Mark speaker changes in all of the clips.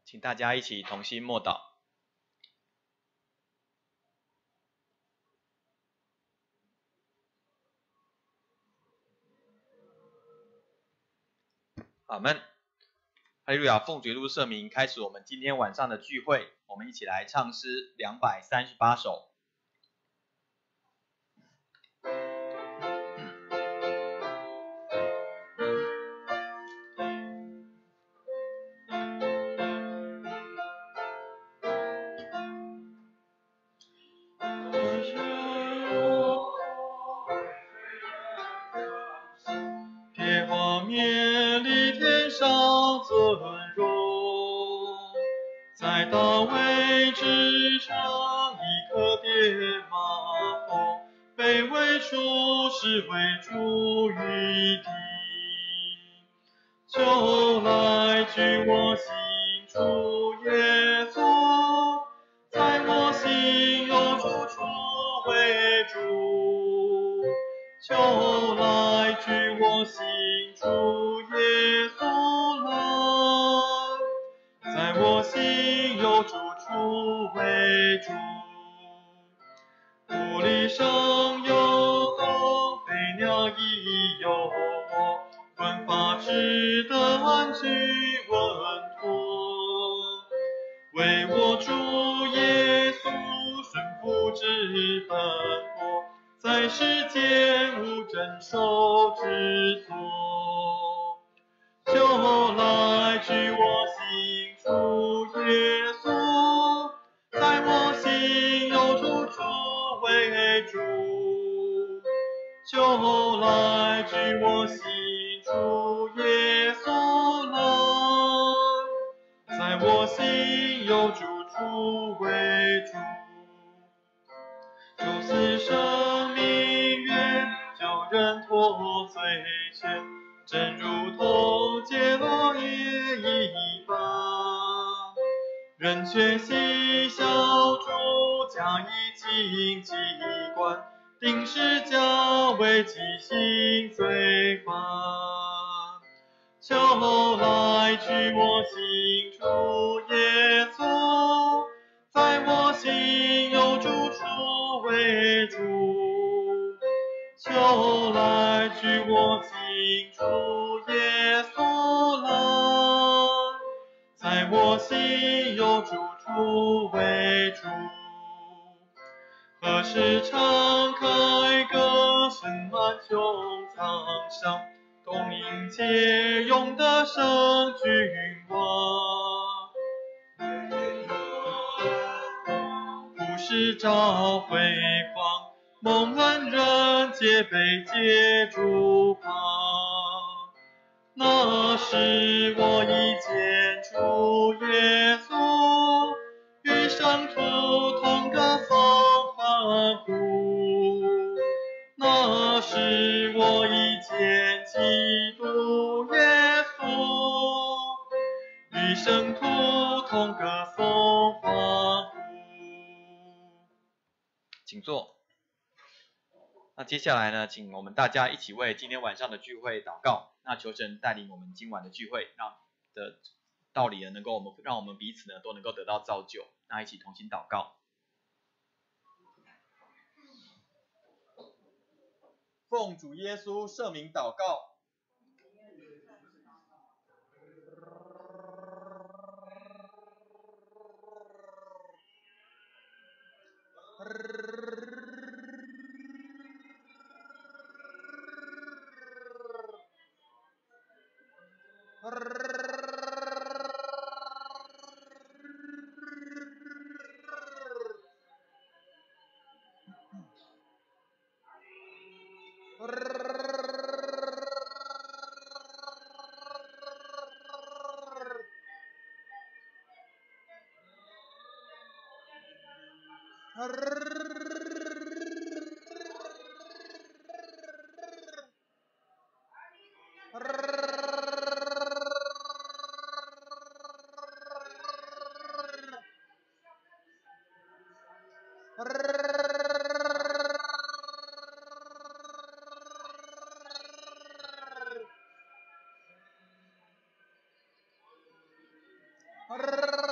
Speaker 1: 请大家一起同心默祷。阿们。哈利路亚，奉主耶稣圣名，开始我们今天晚上的聚会。我们一起来唱诗238首。别荒灭立天上尊荣，在大卫之上一颗爹马后，被为出是为主于地。就来居我心主耶稣，在我心有主出为主。就来居我心主耶稣来，在我心有主出为主。土里上有后，飞鸟亦有，闻法只得安居稳妥。为我主耶稣顺服之本国，在世间无珍守之所。就来居我心主耶稣，在我心有主出为主。就来居我心主耶稣来，在我心有主出为主。主死生命愿，救人脱罪愆，正如同结落叶一般。人却嬉笑主，加以荆棘冠，定十架为己心罪犯。就来居我心主耶稣，在我心有主出为主。就来居我心主耶稣来，在我心有主出为主。何时敞开歌声满穹苍上，东迎接永得胜君王。不是照辉煌，蒙恩人皆被接主旁。那时我已见主耶稣，与圣徒同歌颂欢呼。那时我已见基督耶稣，与圣徒同歌颂欢呼。请坐。那接下来呢，请我们大家一起为今天晚上的聚会祷告。那求神带领我们今晚的聚会，让的道理呢，让我们彼此呢都能够得到造就。那一起同心祷告。奉主耶稣圣名祷告。Arr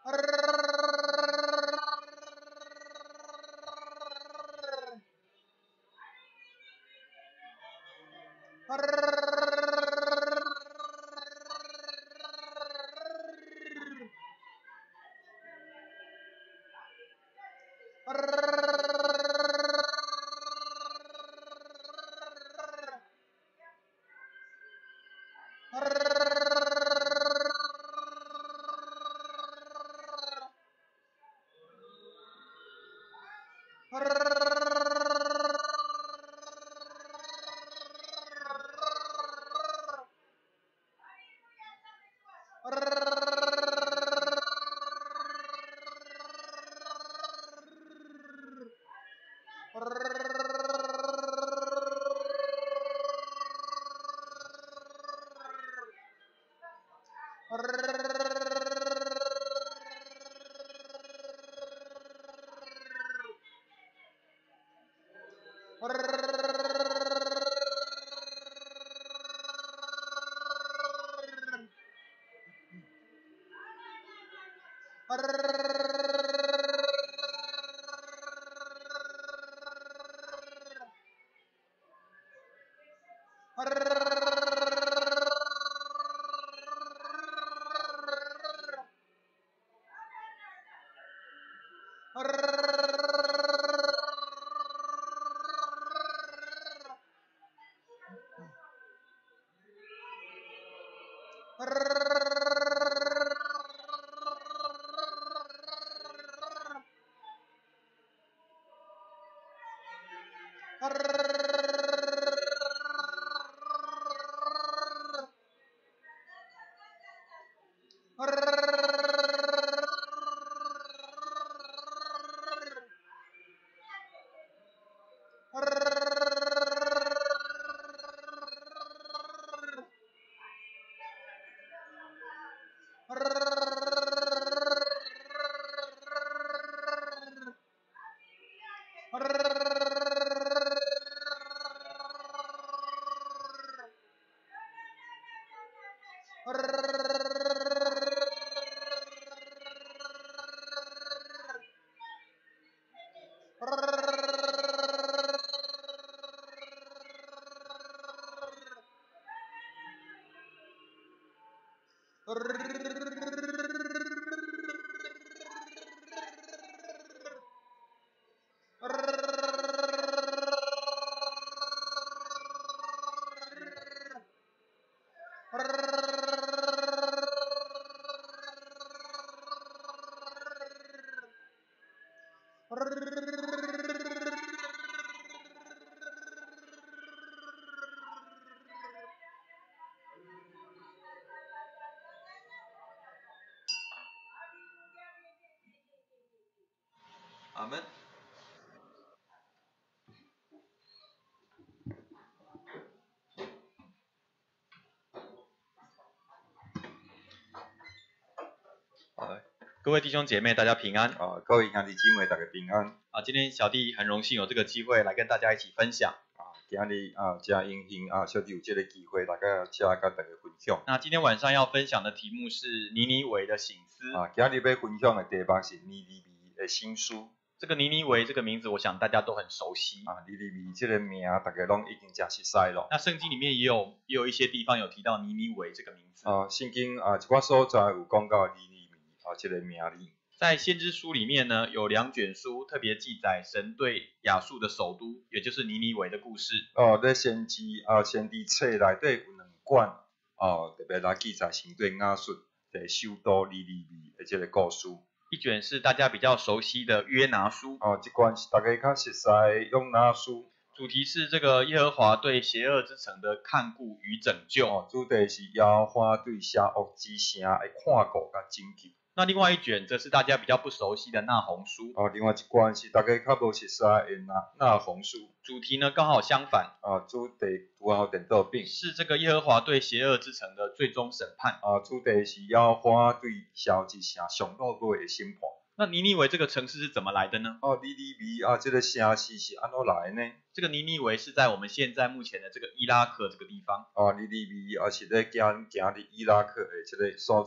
Speaker 1: 阿门。各位弟兄姐妹，大家平安
Speaker 2: 啊！各位兄弟姊妹，大家平安
Speaker 1: 啊！今天小弟很荣幸有这个机会来跟大家一起分享
Speaker 2: 啊！今日啊，真荣幸啊，小弟有这个机会，大家跟大家分享。
Speaker 1: 那今天晚上要分享的题目是尼尼微的醒思
Speaker 2: 啊！今日要分享的题目是尼尼微的醒思。
Speaker 1: 这个尼尼微这个名字，我想大家都很熟悉
Speaker 2: 啊。尼尼微这个名，大家拢已经真熟悉了。
Speaker 1: 那圣经里面也有一些地方有提到尼尼微这个名字
Speaker 2: 啊。圣经啊，一寡所在有讲到尼尼微啊这个名字。
Speaker 1: 在先知书里面呢，有2卷书特别记载神对亚述的首都，也就是尼尼微的故事。
Speaker 2: 在先知册内底有2卷特别来记载神对亚述的首都尼尼微的这个故事。
Speaker 1: 一卷是大家比较熟悉的约拿书。
Speaker 2: 这卷是大家较熟悉约拿书。
Speaker 1: 主题是这个耶和华对邪恶之城的看顾与拯救。
Speaker 2: 主题是耶和华对邪恶之城的看顾甲拯救。
Speaker 1: 那另外一卷则是大家比较不熟悉的那鸿书。
Speaker 2: 另外一卷是大家较无熟悉的那鸿书。
Speaker 1: 主题呢刚好相反。
Speaker 2: 主题拄好颠倒变。
Speaker 1: 是这个耶和华对邪恶之城的最终审判。
Speaker 2: 主题是耶和华对邪恶之城上到尾的审判。
Speaker 1: 那尼尼微这个城市是怎么来的呢？
Speaker 2: 尼尼微这个城市是安怎来的呢？
Speaker 1: 这个尼尼微是在我们现在目前的这个伊拉克这个地方。
Speaker 2: 尼尼微是咧行伫伊拉克的这个所在。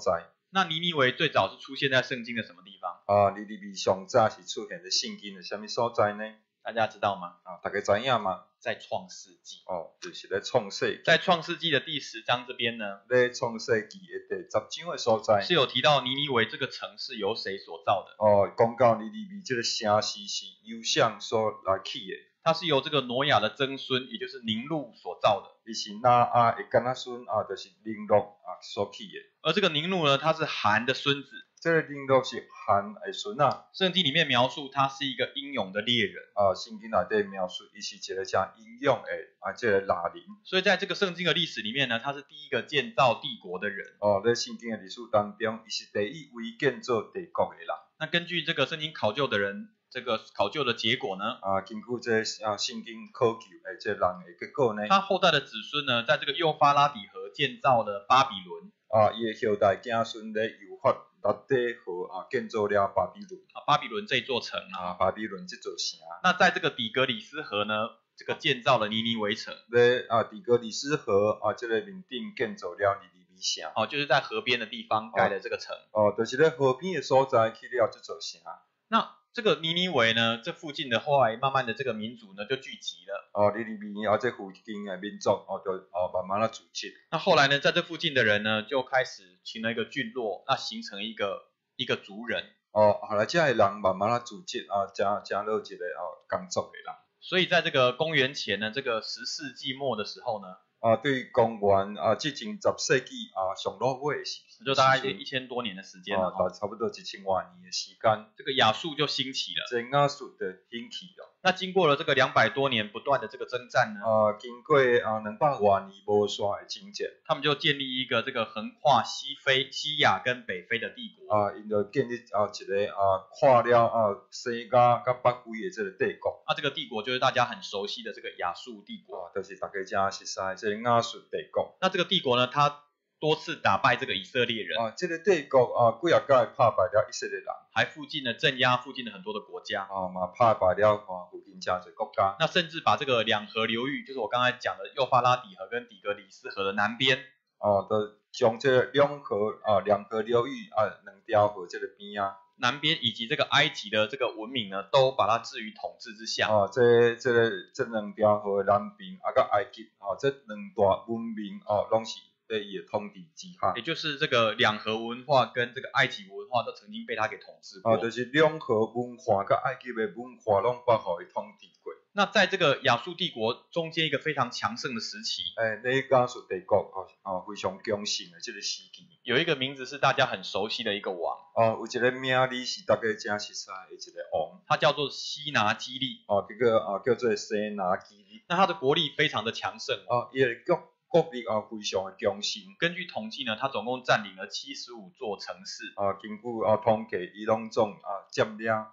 Speaker 1: 那尼尼微最早是出现在圣经的什么地方？
Speaker 2: 尼尼微上早是出现在圣经的什么所在呢？
Speaker 1: 大家知道吗？
Speaker 2: 大家知影吗？
Speaker 1: 在创世纪。
Speaker 2: 就是咧创世纪。
Speaker 1: 在创世纪的第10章这边呢，
Speaker 2: 咧创世纪的第10章的所在
Speaker 1: 是有提到尼尼微这个城市由谁所造的？
Speaker 2: 讲到尼尼微这个城市是由谁所来起的？
Speaker 1: 它是由这个挪亚的曾孙，也就是宁禄所造的。
Speaker 2: 伊是拿的干仔孙就是宁禄所起的。
Speaker 1: 而这个宁禄呢，他是含的孙子。
Speaker 2: 这个宁禄是含的孙
Speaker 1: 圣经里面描述他是一个英勇的猎人。
Speaker 2: 圣经内底描述伊是一个真英勇的这个拿人。
Speaker 1: 所以在这个圣经的历史里面呢，他是第一个建造帝国的人。
Speaker 2: 在圣经的历史当中，伊是第一位建造帝国的人。
Speaker 1: 那根据这个圣经考究的人，这个考究的结果呢？
Speaker 2: 根据这圣经考究的这人的结果呢？
Speaker 1: 他后代的子孙呢，在这个幼发拉底河建造了巴比伦。
Speaker 2: 伊的后代子孙咧幼发拉底河建造了巴比伦。
Speaker 1: 巴比伦这座城
Speaker 2: 巴比伦这座城。
Speaker 1: 那在这个底格里斯河呢，这个建造了尼尼微城。
Speaker 2: 咧底格里斯河这个面顶建造了尼尼微城。
Speaker 1: 就是在河边的地方盖了这个城。
Speaker 2: 就是咧河边的所在起了这座城。
Speaker 1: 那这个尼尼微呢，这附近的后来慢慢的这个民族呢就聚集了。
Speaker 2: 尼尼微这附近的民族就慢慢的组织。
Speaker 1: 那后来呢，在这附近的人呢就开始形成一个聚落，那形成一个族人。
Speaker 2: 后来这些人慢慢的组织加入一个工作的人。
Speaker 1: 所以在这个公元前呢，这个10世纪末的时候呢，
Speaker 2: 对公元接近10世纪上落尾的时，
Speaker 1: 就大概1000多年的时间了。
Speaker 2: 差不多1000多年的时间。
Speaker 1: 这个亚述就兴起了。
Speaker 2: 这亚述的兴起了。
Speaker 1: 那经过了这个200多年不断的这个征战呢，
Speaker 2: 经过200多年无煞的征战，
Speaker 1: 他们就建立一个这个横跨西亚跟北非的帝国。
Speaker 2: 因就建立一个跨了西亚甲北非的这个帝国。
Speaker 1: 这个帝国就是大家很熟悉的这个亚述帝国。
Speaker 2: 就是大家真熟悉这个亚述帝国。
Speaker 1: 那这个帝国呢，它多次打败这个以色列人。
Speaker 2: 这个帝国几啊届打败了以色列人，
Speaker 1: 还镇压附近的很多的国家。
Speaker 2: 嘛打败了附近真侪国家。
Speaker 1: 那甚至把这个两河流域，就是我刚才讲的幼发拉底河跟底格里斯河的南边，
Speaker 2: 就将这两河流域两条河这个边
Speaker 1: 南边以及这个埃及的这个文明呢，都把它置于统治之下。
Speaker 2: 这两条河南边甲埃及这两大文明拢是在伊的统治之下。
Speaker 1: 也就是这个两河文化跟这个埃及文化都曾经被他给统治过。
Speaker 2: 就是两河文化甲埃及的文化拢把互伊统治过。
Speaker 1: 那在这个亚述帝国中间一个非常强盛的时期，
Speaker 2: 亚述帝国非常强盛的这个时期，
Speaker 1: 有一个名字是大家很熟悉的一个王。
Speaker 2: 有一个名字是大家真熟悉的一个王，
Speaker 1: 他叫做西拿基利。
Speaker 2: 叫做西拿基利。
Speaker 1: 那他的国力非常的强盛。
Speaker 2: 伊的国力非常的强盛。
Speaker 1: 根据统计呢，他总共占领了75座城市。
Speaker 2: 根据统计，伊拢总占了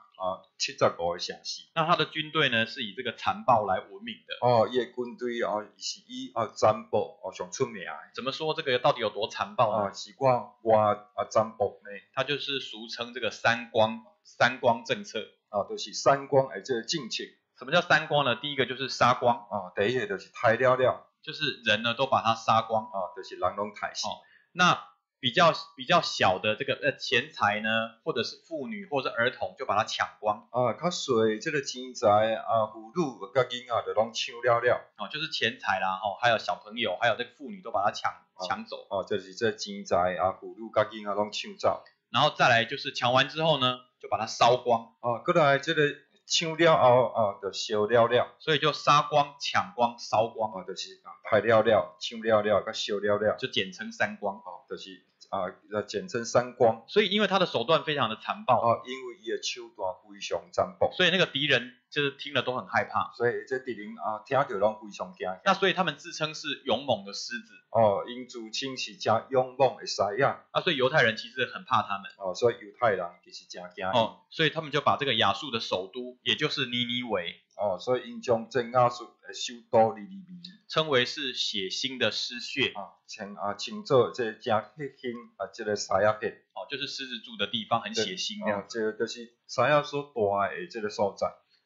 Speaker 2: 75个城市。
Speaker 1: 那他的军队呢，是以这个残暴来闻名
Speaker 2: 的。伊的军队是以残暴上出名的。
Speaker 1: 怎么说这个到底有多残暴呢？
Speaker 2: 是我残暴呢？
Speaker 1: 它就是俗称这个三光政策。
Speaker 2: 就是三光的这个政策。
Speaker 1: 什么叫三光呢？第一个就是杀光。
Speaker 2: 第一个就是杀了。
Speaker 1: 就是人呢都把它杀光。
Speaker 2: 就是人拢杀死。
Speaker 1: 那比较小的这个钱财呢，或者是妇女或者是儿童就把它抢光。
Speaker 2: 较细这个钱财妇女甲囡仔就拢抢了。
Speaker 1: 就是钱财啦，还有小朋友，还有这个妇女都把它抢走。
Speaker 2: 就是这钱财妇女甲囡仔拢抢走。
Speaker 1: 然后再来就是抢完之后呢，就把它烧光。
Speaker 2: 过来这个抢了后就烧了。
Speaker 1: 所以就杀光、抢光、烧光。
Speaker 2: 就是杀了、抢了甲烧了。
Speaker 1: 就简称三光。
Speaker 2: 就是简称三光。
Speaker 1: 所以因为他的手段非常的残暴。
Speaker 2: 因为伊的手段非常残暴。
Speaker 1: 所以那个敌人就是听了都很害怕。
Speaker 2: 所以这敌人听到拢非常惊。
Speaker 1: 那所以他们自称是勇猛的狮子。
Speaker 2: 因自称是真勇猛的狮子。
Speaker 1: 所以犹太人其实很怕他们。
Speaker 2: 所以犹太人其实真惊。
Speaker 1: 所以他们就把这个亚述的首都，也就是尼尼微。
Speaker 2: 所以因将这亚述的首都尼尼微
Speaker 1: 称为是血腥的狮穴。
Speaker 2: 称作这真血腥这个狮子穴。
Speaker 1: 就是狮子住的地方，很血腥这样。
Speaker 2: 这就是狮子所住的这个所在。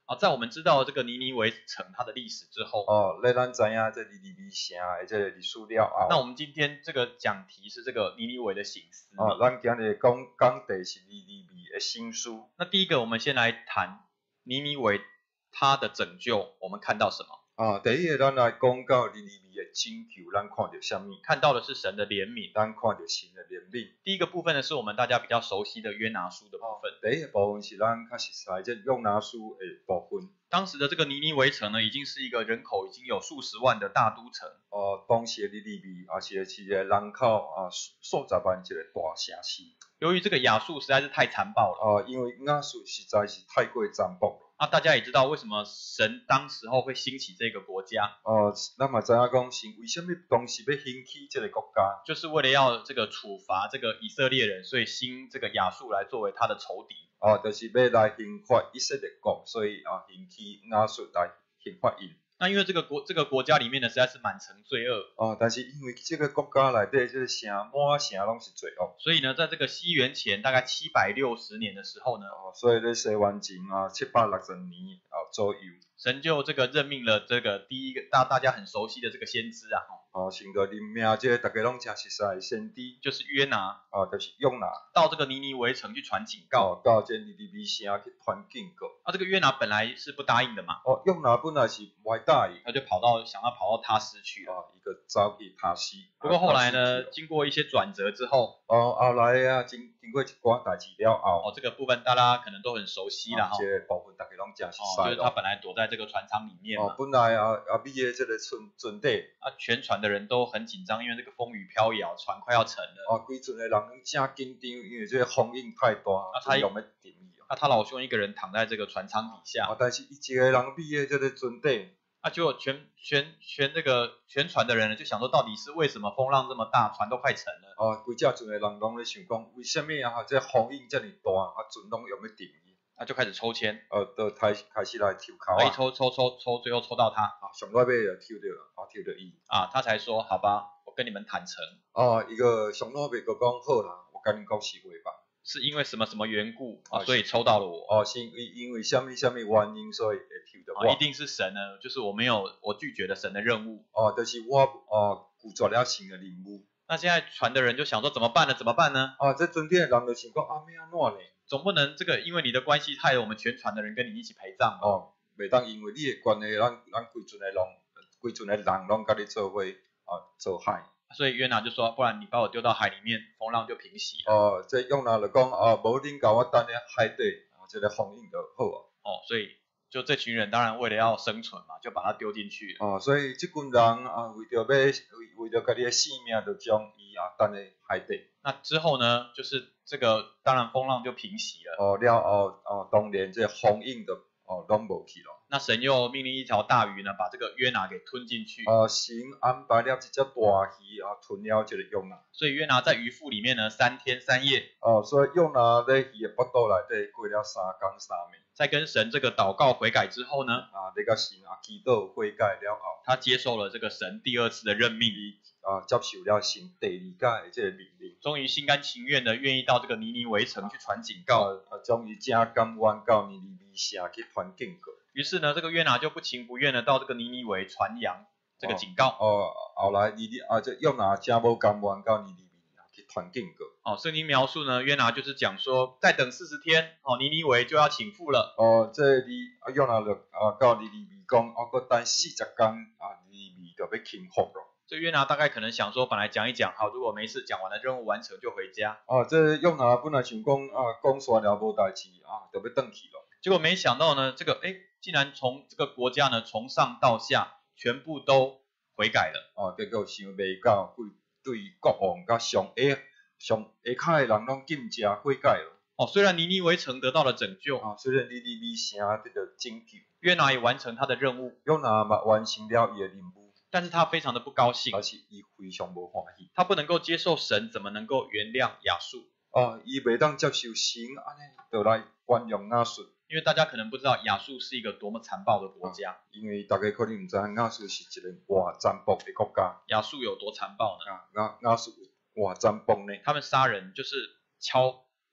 Speaker 3: 在我们知道这个尼尼微城它的历史之后，
Speaker 2: 咧咱知影这尼尼微城的这个历史了后，
Speaker 3: 那我们今天这个讲题是这个尼尼微的醒思。
Speaker 2: 咱今日讲题是尼尼微的醒思。
Speaker 3: 那第一个，我们先来谈尼尼微它的拯救，我们看到什么？
Speaker 2: 第一个咱来讲到尼尼微的拯救，咱看到什么？
Speaker 3: 看到的是神的怜悯。
Speaker 2: 咱看到神的怜悯。
Speaker 3: 第一个部分呢，是我们大家比较熟悉的约拿书的部分。
Speaker 2: 第一个部分是咱较熟悉这约拿书的部分。
Speaker 3: 当时的这个尼尼微城呢，已经是一个人口已经有数十万的大都城。
Speaker 2: 当时的尼尼微也是一个人口数十万一个大城市。
Speaker 3: 由于这个亚述实在是太残暴了。
Speaker 2: 因为亚述实在是太过残暴了。
Speaker 3: 大家也知道为什么神当时候会兴起这个国家。
Speaker 2: 咱嘛知影讲神为什么当时要兴起这个国家，
Speaker 3: 就是为了要这个处罚这个以色列人，所以兴这个亚述来作为他的仇敌。
Speaker 2: 就是要来刑罚以色列国，所以兴起亚述来刑罚因。
Speaker 3: 那因为这个国家里面呢，实在是满城罪恶。
Speaker 2: 但是因为这个国家内底这个城满城拢是罪恶，
Speaker 3: 所以呢，在这个西元前大概760年的时候呢，
Speaker 2: 所以咧西元前760年左右，
Speaker 3: 神就这个任命了这个第一个大家很熟悉的这个先知
Speaker 2: 神就任命这大家拢真熟悉的先知，
Speaker 3: 就是约拿，
Speaker 2: 就是约拿，
Speaker 3: 到这个尼尼微城去传警告，
Speaker 2: 到这尼尼微城去传警告。
Speaker 3: 这个约拿本来是不答应的嘛。
Speaker 2: 约拿本来是不答应，
Speaker 3: 他就想要跑到他施去了。
Speaker 2: 一个走去他施。
Speaker 3: 不过后来呢，经过一些转折之后，
Speaker 2: 后来经过一寡代志了后，
Speaker 3: 这个部分大家可能都很熟悉啦。
Speaker 2: 这个部分大家拢真熟悉。
Speaker 3: 就是他本来躲在这个船舱里面嘛。
Speaker 2: 本来美的这个船底。
Speaker 3: 全船的人都很紧张，因为这个风雨飘摇，船快要沉了。
Speaker 2: 规船的人拢真紧张，因为这个风影太大，他用要定伊。
Speaker 3: 他老兄一个人躺在这个船舱底下。
Speaker 2: 但是一个人美的这个船底。
Speaker 3: 就全船的人呢，就想说，到底是为什么风浪这么大，船都快沉了？
Speaker 2: 规只船的人拢咧想讲，为什么这风影这么大，船拢用要定伊？
Speaker 3: 就开始抽签。
Speaker 2: 就开始来抽考
Speaker 3: 一抽，最后抽到他。
Speaker 2: 上尾尾就抽到伊。
Speaker 3: 他才说，好吧，我跟你们坦诚。
Speaker 2: 一个上尾尾就讲好啦，我跟你讲实话吧。
Speaker 3: 是因为什么缘故所以抽到了我？
Speaker 2: 是因为什么原因，所以会抽到我？
Speaker 3: 一定是神呢，就是我拒绝了神的任务。
Speaker 2: 就是我拒绝了神的任务。
Speaker 3: 那现在船的人就想说怎么办呢？
Speaker 2: 这船底的人就想讲要安怎呢？
Speaker 3: 总不能这个因为你的关系害了我们全船的人跟你一起陪葬
Speaker 2: 袂当因为你的关系，咱规船的人拢甲你做伙做害。
Speaker 3: 所以约拿就说，不然你把我丢到海里面，风浪就平息。
Speaker 2: 这约拿就讲无恁甲我等咧海底，这个风影就好。
Speaker 3: 所以就这群人当然为了要生存嘛，就把他丢进去了。
Speaker 2: 所以这群人为着家己的性命，就将伊等咧海底。
Speaker 3: 那之后呢，就是这个当然风浪就平息了。
Speaker 2: 了后当然这风影就拢无去了。
Speaker 3: 那神又命令一条大鱼呢，把这个约拿给吞进去。
Speaker 2: 神安排了一只大鱼吞了这个约拿。
Speaker 3: 所以约拿在鱼腹里面呢3天3夜。
Speaker 2: 所以约拿在鱼的腹肚内底过了3天3夜。
Speaker 3: 在跟神这个祷告悔改之后呢，
Speaker 2: 你甲神祈祷悔改了后，
Speaker 3: 他接受了这个神第2次的任命。
Speaker 2: 接受了神第2届的这个命令。
Speaker 3: 终于心甘情愿的愿意到这个尼尼微城去传警告。
Speaker 2: 终于真甘愿到尼尼微城去传警告。
Speaker 3: 于是呢，这个约拿就不情不愿的到这个尼尼微传扬这个警告。
Speaker 2: 后来这约拿真无甘愿到尼尼微去传警告。
Speaker 3: 圣经描述呢，约拿就是讲说，再等40天，尼尼微就要倾覆了。
Speaker 2: 这约拿就到尼尼微讲，搁等40天尼尼微就要倾覆了。
Speaker 3: 这约拿大概可能想说，本来讲一讲，好，如果没事讲完了，任务完成就回家。
Speaker 2: 这约拿本来想讲讲煞了无代志就要回去了。
Speaker 3: 结果没想到呢，这个竟然从这个国家呢，从上到下全部都悔改了。
Speaker 2: 结果想袂到，对国王甲上下的人拢尽正悔改了。
Speaker 3: 虽然尼尼微城得到了拯救，
Speaker 2: 虽然尼尼微城得到拯救，
Speaker 3: 约拿也完成他的任务，
Speaker 2: 约拿嘛完成了伊的任务，
Speaker 3: 但是他非常的不高兴，
Speaker 2: 而且伊非常无欢喜，
Speaker 3: 他不能够接受神怎么能够原谅亚述？
Speaker 2: 伊袂当接受神安尼就来原谅亚述。
Speaker 3: 因为大家可能不知道亚述是一个多么残暴的国家。
Speaker 2: 因为大家可能唔知亚述是一个偌残暴的国家。
Speaker 3: 亚述有多残暴呢？
Speaker 2: 亚述偌残暴呢？
Speaker 3: 他们杀人就是敲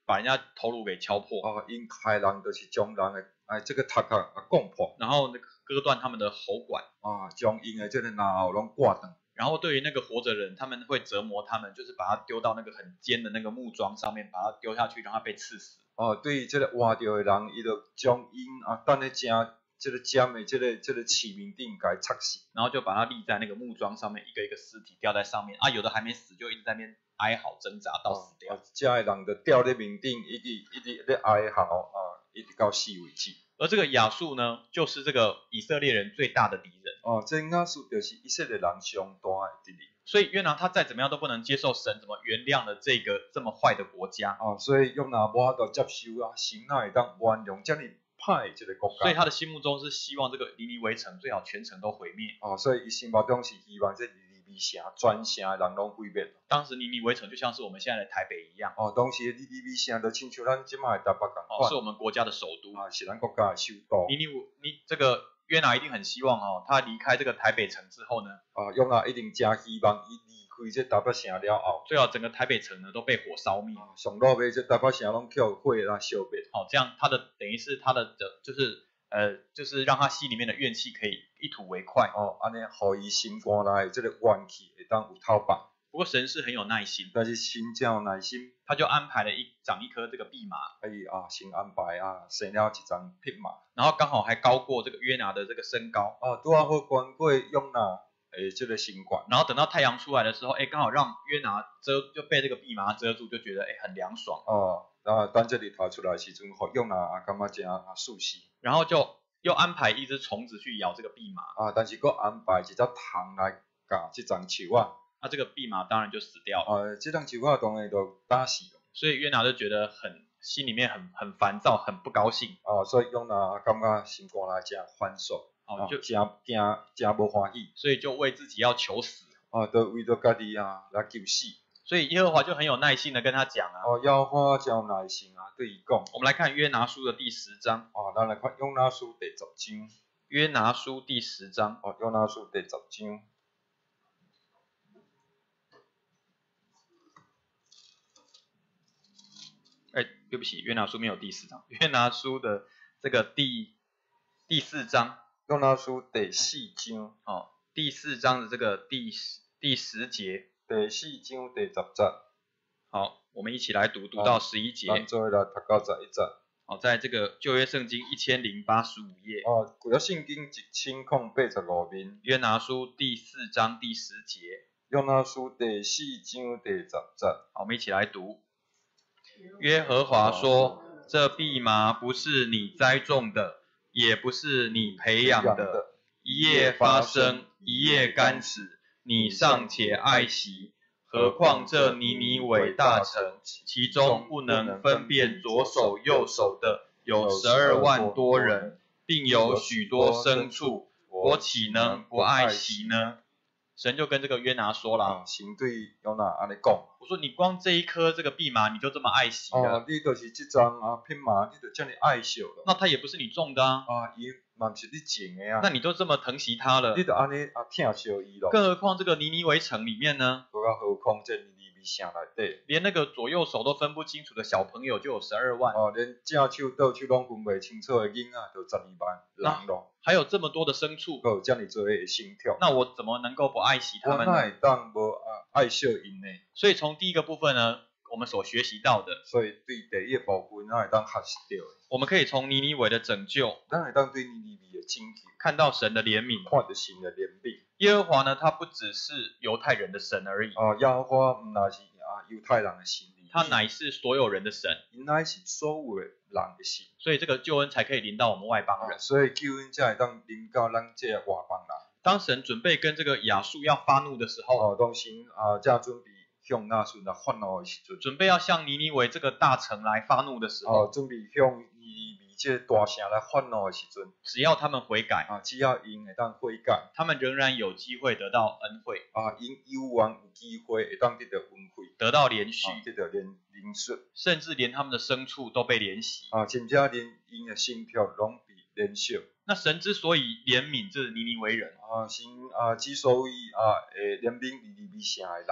Speaker 3: 把人家头颅给敲破，
Speaker 2: 哦，因害人就是将人的这个头壳讲破，
Speaker 3: 然后那个割断他们的喉管，
Speaker 2: 啊，将因的这个脑后拢挂断。
Speaker 3: 然后对于那个活着人，他们会折磨他们，就是把他丢到那个很尖的那个木桩上面，把他丢下去，让他被刺死。
Speaker 2: 哦，对于这个活着的人，伊就将因等咧正这个尖的这个器皿顶给插死，
Speaker 3: 然后就把他立在那个木桩上面，一个一个尸体吊在上面啊，有的还没死，就一直在那边哀嚎挣扎到死掉。
Speaker 2: 这的人就吊在面顶，一直咧哀嚎一直到死为止。
Speaker 3: 而这个亚述呢，就是这个以色列人最大的敌人。
Speaker 2: 哦，这亚述就是以色列人上大的敌人。
Speaker 3: 所以约拿他再怎么样都不能接受神怎么原谅了这个这么坏的国家。
Speaker 2: 哦，所以约拿无法度接受神哪会当原谅这么歹这个国家。
Speaker 3: 所以他的心目中是希望这个尼尼微城最好全城都毁灭。
Speaker 2: 哦，所以伊心目中是希望这尼尼微城全城的人拢毁灭。
Speaker 3: 当时尼尼微城就像是我们现在的台北一样。
Speaker 2: 哦，当时的尼尼微城就亲像咱即卖的台北共款。
Speaker 3: 是我们国家的首都。
Speaker 2: 是咱国家的首都。
Speaker 3: 这个约拿一定很希望他离开这个台北城之后呢，
Speaker 2: 约拿一定真希望伊离开这台北城了后，
Speaker 3: 最好整个台北城呢都被火烧灭。
Speaker 2: 上落尾这台北城拢叫火来烧灭。
Speaker 3: 这样他的等于是他的就是让他心里面的怨气可以一吐为快。
Speaker 2: 安尼，互伊心肝内这个怨气会当有透放。
Speaker 3: 不过神是很有耐心，
Speaker 2: 但是神真有耐心，
Speaker 3: 他就安排了长一颗这个蓖麻，
Speaker 2: 先安排生了一张蓖麻，
Speaker 3: 然后刚好还高过这个约拿的这个身高，
Speaker 2: 拄好高过约拿这个身高，
Speaker 3: 然后等到太阳出来的时候，刚好让约拿就被这个蓖麻遮住，就觉得很凉爽。
Speaker 2: 等这日头出来的时阵，互约拿感觉真舒适，
Speaker 3: 然后就又安排一只虫子去咬这个蓖麻，
Speaker 2: 但是佫安排一只虫来咬这张树
Speaker 3: 这个蓖麻当然就死掉了。
Speaker 2: 这张树当然就打死了。
Speaker 3: 所以约拿就觉得心里面很烦躁，很不高兴。
Speaker 2: 所以约拿感觉心肝内真烦躁，就真无欢喜。
Speaker 3: 所以就为自己要求死。
Speaker 2: 就为着家己来求死。
Speaker 3: 所以耶和华就很有耐心的跟他讲
Speaker 2: 耶和华真有耐心对伊讲。
Speaker 3: 我们来看约拿书的第10章。
Speaker 2: 咱来看约拿书第10章。
Speaker 3: 约拿书第10章。
Speaker 2: 约拿书第10章。
Speaker 3: 对不起，约拿书没有第10章，约拿书的这个第4章。
Speaker 2: 约拿书第4章。
Speaker 3: 第4章的这个第10节。
Speaker 2: 第4章第10节。
Speaker 3: 好，我们一起来读到11节。
Speaker 2: 咱做来读到11节。
Speaker 3: 在这个旧约圣经1085页。
Speaker 2: 旧约圣经1085面。
Speaker 3: 约拿书第4章第10节。
Speaker 2: 约拿书第4章第10节。
Speaker 3: 好，我们一起来读。耶和华说：这蓖麻不是你栽种的，也不是你培养的，一夜发生，一夜干死，你尚且爱惜，何况这尼尼微大城，其中不能分辨左手右手的有12万多人，并有许多牲畜，我岂能不爱惜呢？神就跟这个约拿说了，
Speaker 2: 神对约拿安尼讲，
Speaker 3: 我说你光这一颗这个蓖麻你就这么爱惜了，
Speaker 2: 你就是这张蓖麻，你就这么爱惜了，
Speaker 3: 那它也不是你种的
Speaker 2: 伊嘛不是你种的
Speaker 3: 那你都这么疼惜它了，
Speaker 2: 你就安尼疼惜伊咯。
Speaker 3: 更何况这个尼尼微城里面呢？
Speaker 2: 更何况这尼尼微城内底，
Speaker 3: 连那个左右手都分不清楚的小朋友就有12万，
Speaker 2: 连正手倒手拢分不清楚的囡仔就12万人咯。
Speaker 3: 还有这么多的牲畜，
Speaker 2: 有这么多的牲畜，
Speaker 3: 那我怎么能够不爱惜他们呢？
Speaker 2: 我哪会当无爱惜因呢？
Speaker 3: 所以从第一个部分呢，我们所学习到的，
Speaker 2: 所以对第一个部分哪会当学习到的？
Speaker 3: 我们可以从尼尼微的拯救，
Speaker 2: 咱会当对尼尼微的拯救，
Speaker 3: 看到神的怜悯，
Speaker 2: 看到神的怜悯。
Speaker 3: 耶和华呢，他不只是犹太人的神而已，
Speaker 2: 耶和华唔乃是犹太人的神，
Speaker 3: 他乃是所有人的神，
Speaker 2: 因乃是所有的人的神，
Speaker 3: 所以这个救恩才可以临到我们外邦人，
Speaker 2: 所以救恩才会当临到咱这外邦人。
Speaker 3: 当神准备跟这个亚述要发怒的时候，
Speaker 2: 当神正准备向亚述来发怒的时阵，
Speaker 3: 准备要向尼尼微这个大城来发怒的时候，
Speaker 2: 准备向尼尼微这大城来发怒的时阵，
Speaker 3: 只要他们悔改，
Speaker 2: 只要因会当悔改，
Speaker 3: 他们仍然有机会得到恩惠，
Speaker 2: 因有缘有机会会当得到恩惠，
Speaker 3: 得到连续，
Speaker 2: 得到连续，
Speaker 3: 甚至连他们的牲畜都被怜惜，
Speaker 2: 甚至连因的心跳拢被怜惜。
Speaker 3: 那神之所以怜悯这尼尼微人，
Speaker 2: 神之所以会怜悯尼尼微城的人，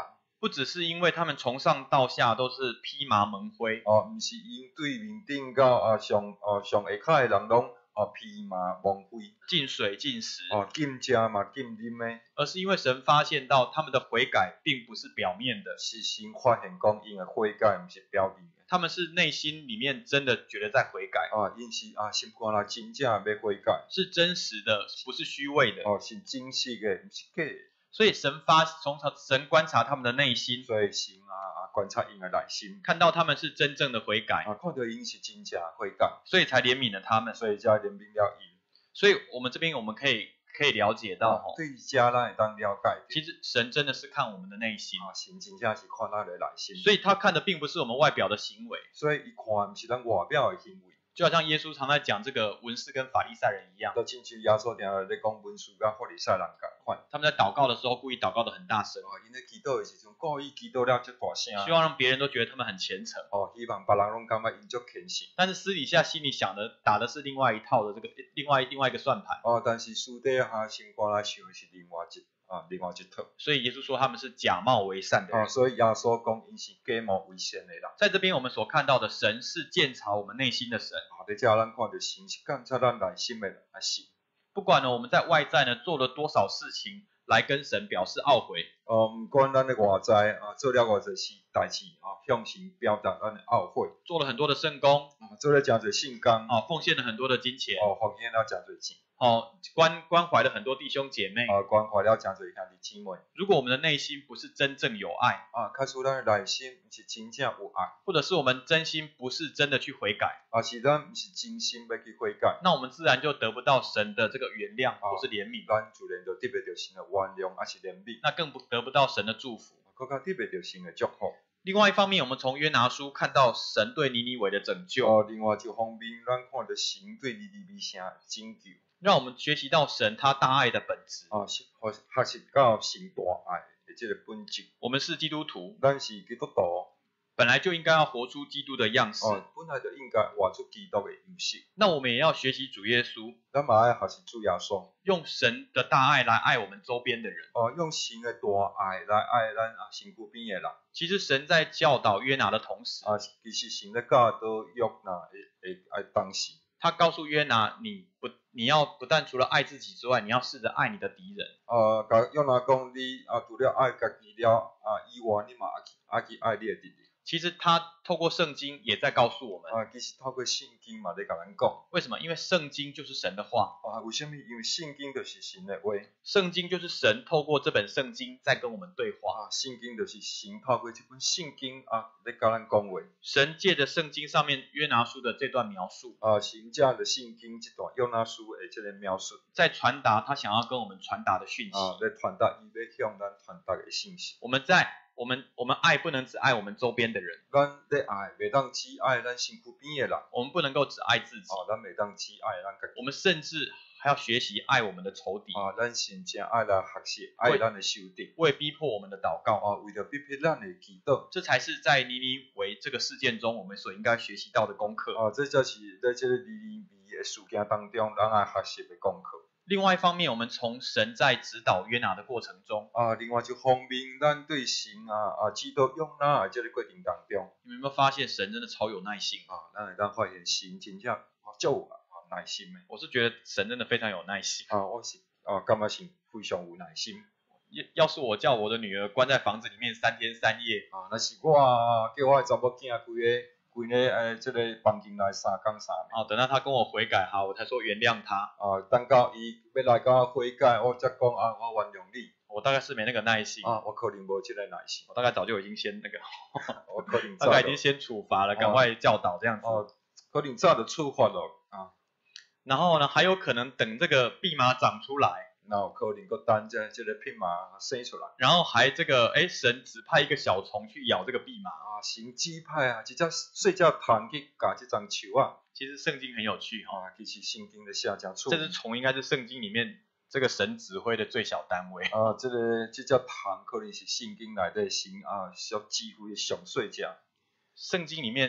Speaker 3: 不只是因为他们从上到下都是披麻蒙灰，
Speaker 2: 毋是因对面顶到上下骹的人拢披麻蒙灰，
Speaker 3: 进水进食，
Speaker 2: 禁食嘛禁啉的，
Speaker 3: 而是因为神发现到他们的悔改并不是表面的，
Speaker 2: 是神发现讲因的悔改毋是表面的，
Speaker 3: 他们是内心里面真的觉得在悔改，
Speaker 2: 因是心肝内真正要悔改，
Speaker 3: 是真实的，不是虚伪的，
Speaker 2: 是真实的，毋是假的。
Speaker 3: 所以神观察他们的内心，
Speaker 2: 所以神观察因的内心，
Speaker 3: 看到他们是真正的悔改，
Speaker 2: 看到因是真正悔改，
Speaker 3: 所以才怜悯了他们，
Speaker 2: 所以才怜悯了因。
Speaker 3: 所以我们这边可以了解到，
Speaker 2: 对家咱会当了解，
Speaker 3: 其实神真的是看我们的内心，
Speaker 2: 神真正是看咱的内心，
Speaker 3: 所以他看的并不是我们外表的行为，
Speaker 2: 所以伊看毋是咱外表的行为。
Speaker 3: 就好像耶稣常在讲这个文士跟法利赛人一样，
Speaker 2: 就亲像耶稣定咧讲文士甲法利赛人共款，
Speaker 3: 他们在祷告的时候故意祷告得很大声，
Speaker 2: 因咧祈祷的时阵故意祈祷了足大声，
Speaker 3: 希望让别人都觉得他们很虔诚，
Speaker 2: 希望别人拢感觉因足虔诚，
Speaker 3: 但是私底下心里想的打的是另外一套的这个另外一个算盘，
Speaker 2: 但是私底下心肝内想的是另外一套，
Speaker 3: 所以耶稣说他们是假冒为善的人，
Speaker 2: 所以耶稣讲因是假冒为善的人。
Speaker 3: 在这边我们所看到的神是鉴察我们内心的神，
Speaker 2: 在这咱看到神是监察咱内心的神，
Speaker 3: 不管呢我们在外在呢做了多少事情来跟神表示懊悔，
Speaker 2: 不管咱的外在做了偌侪事代志向神表达咱的懊悔，
Speaker 3: 做了很多的圣工，
Speaker 2: 做了真侪圣工，
Speaker 3: 奉献了很多的金钱，
Speaker 2: 奉献了真侪钱，
Speaker 3: 关怀了很多弟兄姐妹，
Speaker 2: 关怀了真侪兄弟姊妹。
Speaker 3: 如果我们的内心不是真正有爱，
Speaker 2: 假使咱的内心毋是真正有爱，
Speaker 3: 或者是我们真心不是真的去悔改，
Speaker 2: 是咱毋是真心要去悔改，
Speaker 3: 那我们自然就得不到神的这个原谅或是怜悯，
Speaker 2: 咱自然就得不到神的原谅，是怜悯，
Speaker 3: 那更得不到神的祝福，
Speaker 2: 更加得不到神的祝福。
Speaker 3: 另外一方面，我们从约拿书看到神对尼尼微的拯救，
Speaker 2: 另外一方面，咱看到神对尼尼微城的拯救，
Speaker 3: 让我们学习到神他大爱的本质，
Speaker 2: 学习到神大爱的这个本质。
Speaker 3: 我们是基督徒，
Speaker 2: 咱是基督徒，
Speaker 3: 本来就应该要活出基督的样式，
Speaker 2: 本来就应该活出基督的样式。
Speaker 3: 那我们也要学习主耶稣，
Speaker 2: 咱嘛要学习主耶稣，
Speaker 3: 用神的大爱来爱我们周边的人，
Speaker 2: 用神的大爱来爱咱身躯边的人。
Speaker 3: 其实神在教导约拿的同时，
Speaker 2: 其实神在教导约拿的当时，
Speaker 3: 他告诉约拿，你要不但除了爱自己之外，你要试着爱你的敌人。
Speaker 2: 甲约拿讲你除了爱家己了以外，你嘛要去爱你的敌人。
Speaker 3: 其实他透过圣经也在告诉我们，
Speaker 2: 其实透过圣经嘛在甲咱讲，
Speaker 3: 为什么？因为圣经就是神的话。
Speaker 2: 为什么？因为圣经就是神的话，
Speaker 3: 圣经就是神透过这本圣经在跟我们对话。
Speaker 2: 圣经就是神透过这本圣经在甲咱讲话。
Speaker 3: 神借着圣经上面约拿书的这段描述，
Speaker 2: 神借着圣经这段约拿书的这个描述，
Speaker 3: 在传达他想要跟我们传达的讯息。
Speaker 2: 在传达伊要向咱传达的信息。
Speaker 3: 我们爱不能只爱我们周边的人，
Speaker 2: 咱在爱袂当只爱咱身躯边的人，
Speaker 3: 我们不能够只爱自己，
Speaker 2: 咱袂当只爱咱家己，
Speaker 3: 我们甚至还要学习爱我们的仇敌，
Speaker 2: 咱真正爱来学习爱咱的仇敌，
Speaker 3: 为逼迫我们的祷告，
Speaker 2: 为了逼迫咱的祈祷，
Speaker 3: 这才是在尼尼微这个事件中我们所应该学习到的功课。
Speaker 2: 这才是在这个尼尼微的事件当中咱爱学习的功课。
Speaker 3: 另外一方面，我们从神在指导约拿的过程中，
Speaker 2: 另外一方面，咱对神指导约拿的这个过程当中，
Speaker 3: 你们有没有发现神真的超有耐心？
Speaker 2: 咱会当发现神真正足有耐心的。
Speaker 3: 我是觉得神真的非常有耐心。
Speaker 2: 我是感觉神非常有耐心。
Speaker 3: 要是我叫我的女儿关在房子里面3天3夜，
Speaker 2: 那是我叫我的查某囝规个这个房间内3天3夜。
Speaker 3: 等到她跟我悔改好，我才说原谅她。
Speaker 2: 等到伊要来跟我悔改，我才讲我原谅你。
Speaker 3: 我大概是没那个耐心。
Speaker 2: 我可能无这个耐心。
Speaker 3: 我大概早就已经先那个，
Speaker 2: 我可能
Speaker 3: 大概已经先处罚了，赶快教导这样子。
Speaker 2: 可能早就处罚了
Speaker 3: 然后呢，还有可能等这个蓖麻长出来。
Speaker 2: 然后可能佫等这个蓖麻生出来，
Speaker 3: 然后还这个神只派一个小虫去咬这个蓖麻
Speaker 2: 神指派一只细只虫去咬这张树
Speaker 3: 其实圣经很有趣
Speaker 2: 其实圣经的写真出，
Speaker 3: 这只虫应该是圣经里面这个神指挥的最小单位
Speaker 2: 这只虫可能是圣经内底神所指挥的上细只。
Speaker 3: 圣经里面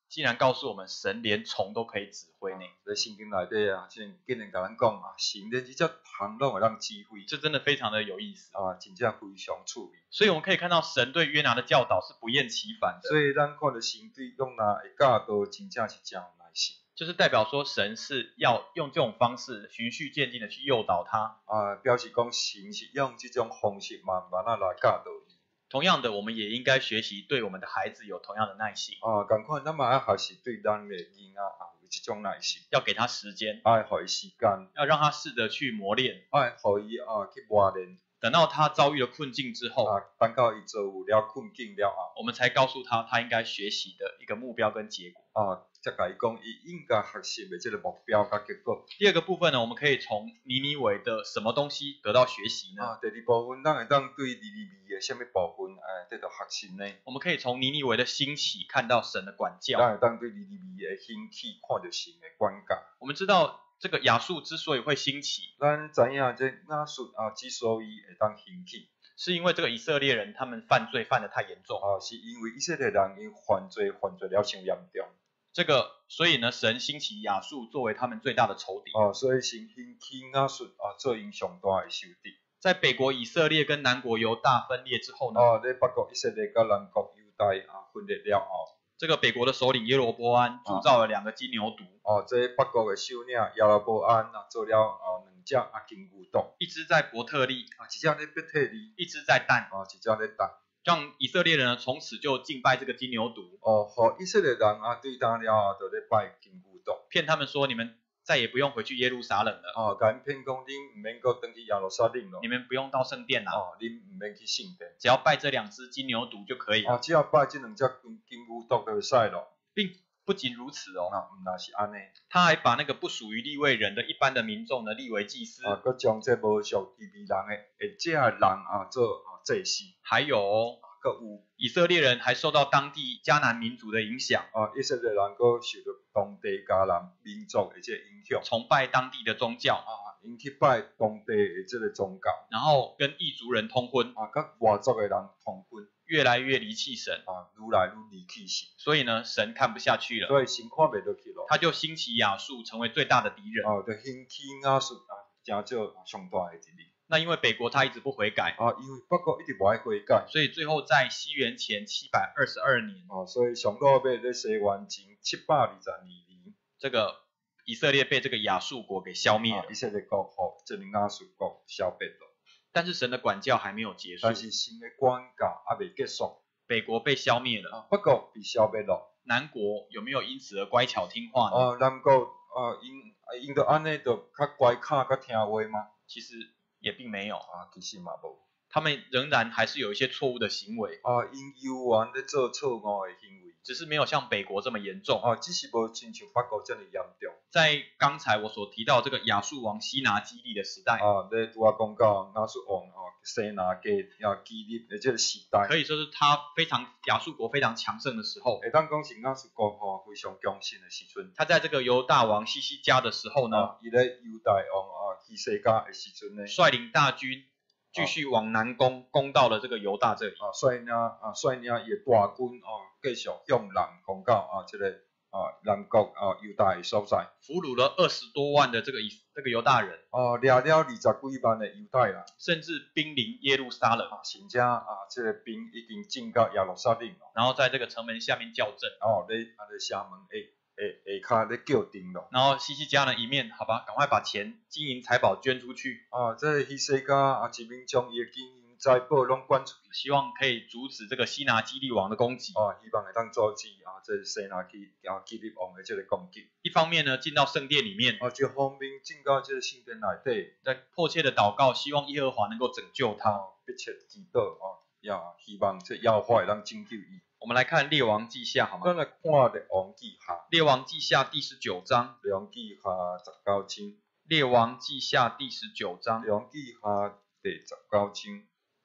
Speaker 3: 竟然告诉我们，神连虫都可以指挥呢。
Speaker 2: 在圣经内底啊，竟然甲咱讲啊，神连这只虫拢会当指挥，
Speaker 3: 这真的非常的有意思
Speaker 2: 啊，真正非常趣味。
Speaker 3: 所以我们可以看到，神对约拿的教导是不厌其烦的，
Speaker 2: 所以咱看到神对约拿的教导，真正是真有耐心。
Speaker 3: 就是代表说神是要用这种方式循序渐进的去诱导他。
Speaker 2: 啊，表示讲神是用这种方式慢慢啊来教导伊。
Speaker 3: 同样的，我们也应该学习对我们的孩子有同样的耐心。
Speaker 2: 啊，共款，咱嘛爱学习对咱的囡仔啊有这种耐心，
Speaker 3: 要给他时间，
Speaker 2: 爱互伊时间，
Speaker 3: 要让他试着去磨练。
Speaker 2: 爱互伊啊去磨练。
Speaker 3: 等到他遭遇了困境之后，
Speaker 2: 啊，等到伊做有了困境了后，
Speaker 3: 我们才告诉他他应该学习的一个目标跟结果。
Speaker 2: 啊，才甲伊讲伊应该学习的这个目标甲结果。
Speaker 3: 第二个部分呢，我们可以从尼尼微的什么东西得到学习呢？
Speaker 2: 啊，第二部分咱会当对尼尼微的什么部分得到学习呢？
Speaker 3: 我们可以从尼尼微的兴起看到神的管教。
Speaker 2: 咱会当对尼尼微的兴起看到神的管教。
Speaker 3: 我们知道这个亚述之所以会兴起，
Speaker 2: 咱知影这亚述啊之所以会当兴起，
Speaker 3: 是因为这个以色列人他们犯罪犯得太严重。
Speaker 2: 啊，是因为以色列人因犯罪了伤严重。
Speaker 3: 所以呢，神兴起亚述作为他们最大的仇敌。
Speaker 2: 哦，所以神兴起亚述啊，做因上大的仇敌。
Speaker 3: 在北国以色列跟南国犹大分裂之后呢，
Speaker 2: 在北国以色列跟南国犹大啊分裂了后，
Speaker 3: 这个北国的首领耶罗波安铸造了2个金牛犊。
Speaker 2: 这北国的首领亚罗波安啊做了2只金牛犊，
Speaker 3: 一只在伯特利，
Speaker 2: 一只在伯特利，
Speaker 3: 一只在但，
Speaker 2: 一只在但。
Speaker 3: 让以色列人呢从此就敬拜这个金牛犊。
Speaker 2: 互以色列人啊对当了后，就咧拜金牛犊，
Speaker 3: 骗他们说你们再也不用回去耶路撒冷了。
Speaker 2: 甲因骗讲恁唔免搁回去耶路撒冷咯，
Speaker 3: 你们不用到圣殿啦。
Speaker 2: 恁唔免去圣殿，
Speaker 3: 只要拜这2只金牛犊就可以了。
Speaker 2: 只要拜这2只金牛犊就会使咯。
Speaker 3: 并不仅如此哦，
Speaker 2: 唔那是安尼，
Speaker 3: 他还把那个不属于利未人的一般的民众呢立为祭司。
Speaker 2: 搁将这无属利未人的这人做祭司。
Speaker 3: 还有
Speaker 2: 搁有
Speaker 3: 以色列人还受到当地迦南民族的影响，
Speaker 2: 以色列人搁受到当地迦南民族的这影响，
Speaker 3: 崇拜当地的宗教，
Speaker 2: 因去拜当地的这个宗教，
Speaker 3: 然后跟异族人通婚，
Speaker 2: 甲外族的人通婚，
Speaker 3: 越来越离弃神，
Speaker 2: 愈来愈离弃神。
Speaker 3: 所以呢，神看不下去了，
Speaker 2: 所以神看袂落去咯，
Speaker 3: 他就兴起亚述成为最大的敌人。
Speaker 2: 就兴起亚述真少上大的敌人。
Speaker 3: 那因为北国他一直不悔改，
Speaker 2: 因为北国一直无爱悔改，
Speaker 3: 所以最后在西元前722年，
Speaker 2: 所以上到尾在西元前722年，
Speaker 3: 这个以色列被这个亚述国给消灭了。
Speaker 2: 以色列国互这个亚述国消灭了。
Speaker 3: 但是神的管教还没有结束，
Speaker 2: 但是神的管教还未结束，
Speaker 3: 北国被消灭了，
Speaker 2: 北国被消灭了。
Speaker 3: 南国有没有因此而乖巧听话呢？
Speaker 2: 南国因着安尼就较乖巧较听话吗？
Speaker 3: 其实也并没有，
Speaker 2: 其实嘛无。
Speaker 3: 他们仍然还是有一些错误的行为，
Speaker 2: 因犹原咧做错误的行为，
Speaker 3: 只是没有像北国这么严重。
Speaker 2: 只是无亲像北国这么严重。
Speaker 3: 在刚才我所提到这个亚述王西拿基立的时代，
Speaker 2: 咧拄仔讲到亚述王西拿基立的这个时代，
Speaker 3: 可以说是他亚述国非常强盛的时候。
Speaker 2: 会当讲是亚述国非常强盛的时阵。
Speaker 3: 他在这个犹大王西西家的时候呢，
Speaker 2: 伊咧犹大王希西家的时阵呢，
Speaker 3: 率领大军继续往南攻到了这个犹大这里。
Speaker 2: 率领伊的大军继续向南攻到这个南国犹大的所在，
Speaker 3: 俘虏了20多万的这个犹大人，
Speaker 2: 掠了20几万的犹大人，
Speaker 3: 甚至兵临耶路撒冷，
Speaker 2: 甚至这个兵已经进到耶路撒冷了，
Speaker 3: 然后在这个城门下面叫阵，
Speaker 2: 咧城门下骹咧叫阵咯。
Speaker 3: 然后西西家呢一面好吧，赶快把钱金银财宝捐出去，
Speaker 2: 这希西家一面将伊的金银财宝拢捐出去，
Speaker 3: 希望可以阻止这个西拿基立王的攻击。
Speaker 2: 希望会当阻止这西拿基立王的这个攻击。
Speaker 3: 一方面呢，进到圣殿里面，
Speaker 2: 一方面进到这个圣殿内底，
Speaker 3: 在迫切的祷告，希望耶和华能够拯救他，
Speaker 2: 迫切祈祷希望这耶和华会当拯救伊。
Speaker 3: 我们来看列王记下好吗？
Speaker 2: 咱来看列王记下。
Speaker 3: 列王记下第19章。
Speaker 2: 列王记下19章。
Speaker 3: 列王记下第19章。
Speaker 2: 列王记下第19章。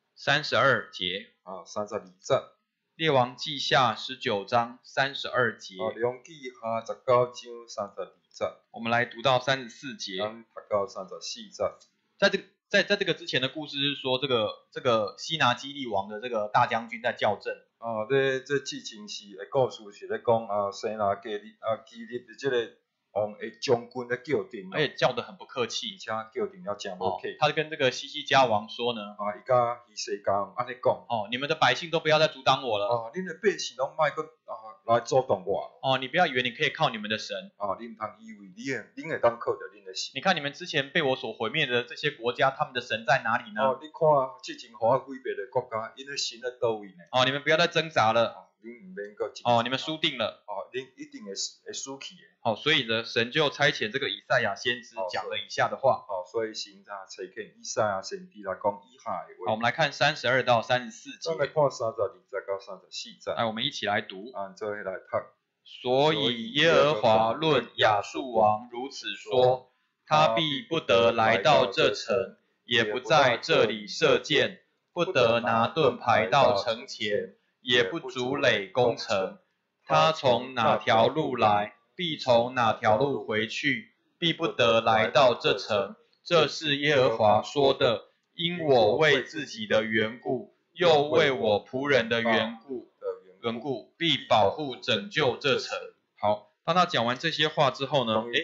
Speaker 3: 32节。
Speaker 2: 32节。
Speaker 3: 列王记下19章32节。
Speaker 2: 列王记下19章32节。
Speaker 3: 我们来读到34节。
Speaker 2: 读到34节。
Speaker 3: 在这个之前的故事是说，这个西拿基利王的这个大将军在校正。
Speaker 2: 这之前是故事是咧讲西拿基利的这个王的将军咧叫阵，
Speaker 3: 而且叫得很不客气，
Speaker 2: 而且叫阵了真无客气。
Speaker 3: 他就跟这个西西家王说呢，
Speaker 2: 伊甲以西家王安尼讲，
Speaker 3: 你们的百姓都不要再阻挡我了。
Speaker 2: 恁的百姓拢莫搁来阻挡我。
Speaker 3: 你不要以为你可以靠你们的神。
Speaker 2: 恁通以为恁会当靠着恁的神。
Speaker 3: 你看你们之前被我所毁灭的这些国家，他们的神在哪里呢？
Speaker 2: 你看之前互我毁灭的国家，因的神在倒位呢？
Speaker 3: 你们不要再挣扎了。
Speaker 2: 恁唔免搁
Speaker 3: 你们输定了。
Speaker 2: 恁一定会输去的。
Speaker 3: 所以呢，神就差遣这个以赛亚先知讲了以下的话。
Speaker 2: 所以神差遣以赛亚先知来讲以下的话。
Speaker 3: 我们来看32到34节。
Speaker 2: 咱来看32到34节。
Speaker 3: 来，我们一起来读。
Speaker 2: 做来读。
Speaker 3: 所以耶和华论亚述王如此说：他必不得来到这城，也不在这里射箭，不得拿盾牌到城前，也不筑垒攻城。他从哪条路来，必从哪条路回去，必不得来到这城。这是耶和华说的，因我为自己的缘故，又为我仆人的缘故，必保护拯救这城。好，当他讲完这些话之后呢，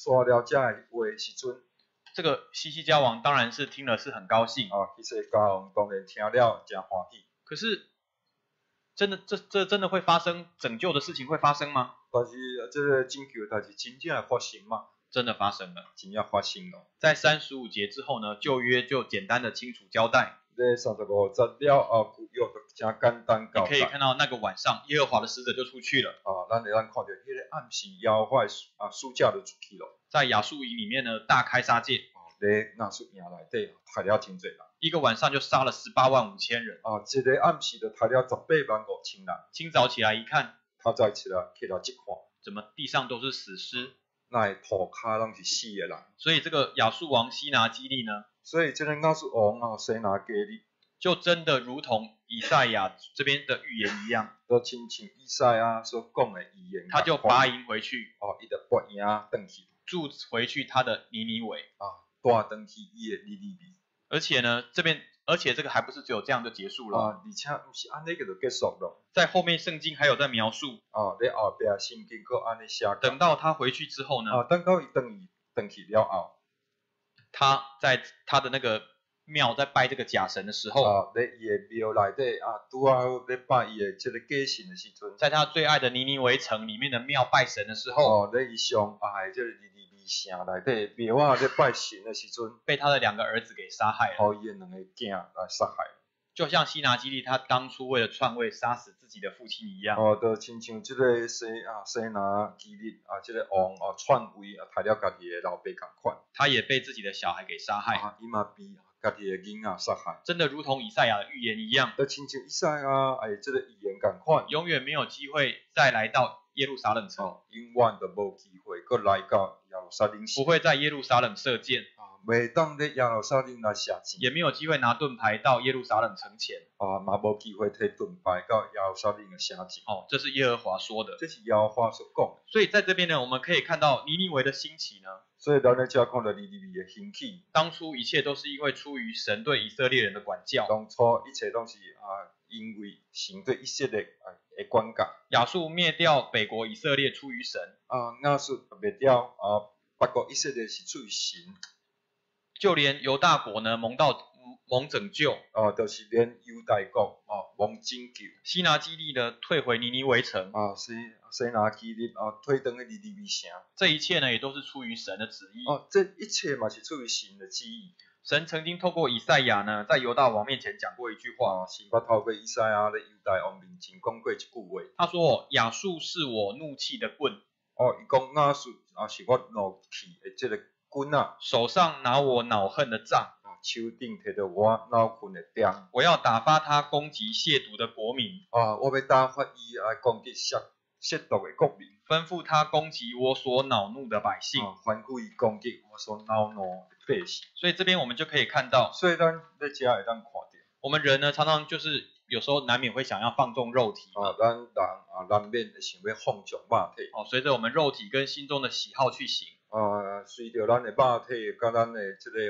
Speaker 3: 这个西西家王当然是听了是很高兴。
Speaker 2: 西西家王当然听了真欢喜。
Speaker 3: 可是真的这真的会发生拯救的事情会发生吗？
Speaker 2: 但是这个拯救代志真正会发生吗？
Speaker 3: 真的发生了，
Speaker 2: 真正发生了。
Speaker 3: 在35节之后呢，旧约就简单的清楚交代。
Speaker 2: 在35节了旧约就真简单交代。
Speaker 3: 你可以看到那个晚上，耶和华的使者就出去了。
Speaker 2: 咱看到迄个暗时耶和华使者就出去了。
Speaker 3: 在亚述营里面呢，大开杀戒。
Speaker 2: 在亚述营内底杀了真多人。
Speaker 3: 一个晚上就杀了18万5千人。
Speaker 2: 一个暗时就杀了18万5千人。
Speaker 3: 清早起来一看，
Speaker 2: 他早起来一看，
Speaker 3: 怎么地上都是死尸？
Speaker 2: 那土骹拢是死的人。
Speaker 3: 所以这个亚述王西拿基利呢？
Speaker 2: 所以这个亚述王西拿基利
Speaker 3: 就真的如同以赛亚这边的预言一样，
Speaker 2: 就亲像以赛亚所讲的预言，
Speaker 3: 他就拔营回去，
Speaker 2: 伊就拔营回去，
Speaker 3: 住回去他的尼尼微，
Speaker 2: 带回去伊的尼尼微。
Speaker 3: 而且这个还不是只有这样就结束了，
Speaker 2: 而且不是安尼就结束了。
Speaker 3: 在后面圣经还有在描述，
Speaker 2: 在后边圣经佫安尼写。
Speaker 3: 等到他回去之后呢？
Speaker 2: 等到伊回去了后，
Speaker 3: 他在他的那个庙在拜这个假神的时候，
Speaker 2: 在伊的庙内底拄好咧拜伊的这个假神的时阵，
Speaker 3: 在他最爱的尼尼微城里面的庙拜神的时候，
Speaker 2: 在伊上爱这个尼尼微城内底庙咧拜神的时阵，
Speaker 3: 被他的2个儿子给杀害了。
Speaker 2: 伊的2个囝来杀害了。
Speaker 3: 就像西拿基利他当初为了篡位杀死自己的父亲一样，
Speaker 2: 就亲像这个西拿基利这个王篡位杀了家己的老爸同款，
Speaker 3: 他也被自己的小孩给杀害，
Speaker 2: 伊嘛被家己的囡仔杀害，
Speaker 3: 真的如同以赛亚的预言一样，
Speaker 2: 就亲像以赛亚这个预言同款，
Speaker 3: 永远没有机会再来到耶路撒冷城，
Speaker 2: 永远都无机会再来到耶路撒冷城，
Speaker 3: 不会在耶路撒冷射箭。
Speaker 2: 袂当咧耶路撒冷来射箭，
Speaker 3: 也没有机会拿盾牌到耶路撒冷城前，
Speaker 2: 嘛无机会摕盾牌到耶路撒冷的射箭。
Speaker 3: 这是耶和华说的，
Speaker 2: 这是耶和华所讲的。
Speaker 3: 所以在这边呢，我们可以看到尼尼微的兴起呢。
Speaker 2: 所以咱咧遮看到尼尼微的兴起，
Speaker 3: 当初一切都是因为出于神对以色列人的管教。
Speaker 2: 当初一切都是因为神对以色列的管教。
Speaker 3: 亚述灭掉北国以色列出于神，
Speaker 2: 亚述灭掉北国以色列是出于神。
Speaker 3: 就连犹大国呢蒙拯救，
Speaker 2: 就是连犹大国蒙拯救。
Speaker 3: 西拿基利呢退回尼尼微城，
Speaker 2: 西拿基利退回尼尼微城。
Speaker 3: 这一切呢也都是出于神的旨意。
Speaker 2: 这一切嘛是出于神的旨意。
Speaker 3: 神曾经透过以赛亚呢，在犹大王面前讲过一句话，
Speaker 2: 神捌透过以赛亚咧犹大王面前讲过一句话。
Speaker 3: 他说：“亚述是我怒气的棍。”
Speaker 2: 伊讲亚述是我怒气的这个棍
Speaker 3: 手上拿我恼恨的杖，
Speaker 2: 手顶摕着我恼恨的杖。
Speaker 3: 我要打发他攻击亵渎的国民。
Speaker 2: 我要打发伊来攻击亵渎的国民。
Speaker 3: 吩咐他攻击我所恼怒的百姓。
Speaker 2: 吩咐伊攻击我所恼怒的百姓。
Speaker 3: 所以这边我们就可以看到，
Speaker 2: 所以咱在遮会当看到，
Speaker 3: 我们人呢常常就是有时候难免会想要放纵肉体。
Speaker 2: 咱人难免会想要放纵肉体。
Speaker 3: 随着我们肉体跟心中的喜好去行。
Speaker 2: 随着咱的肉体甲咱的这个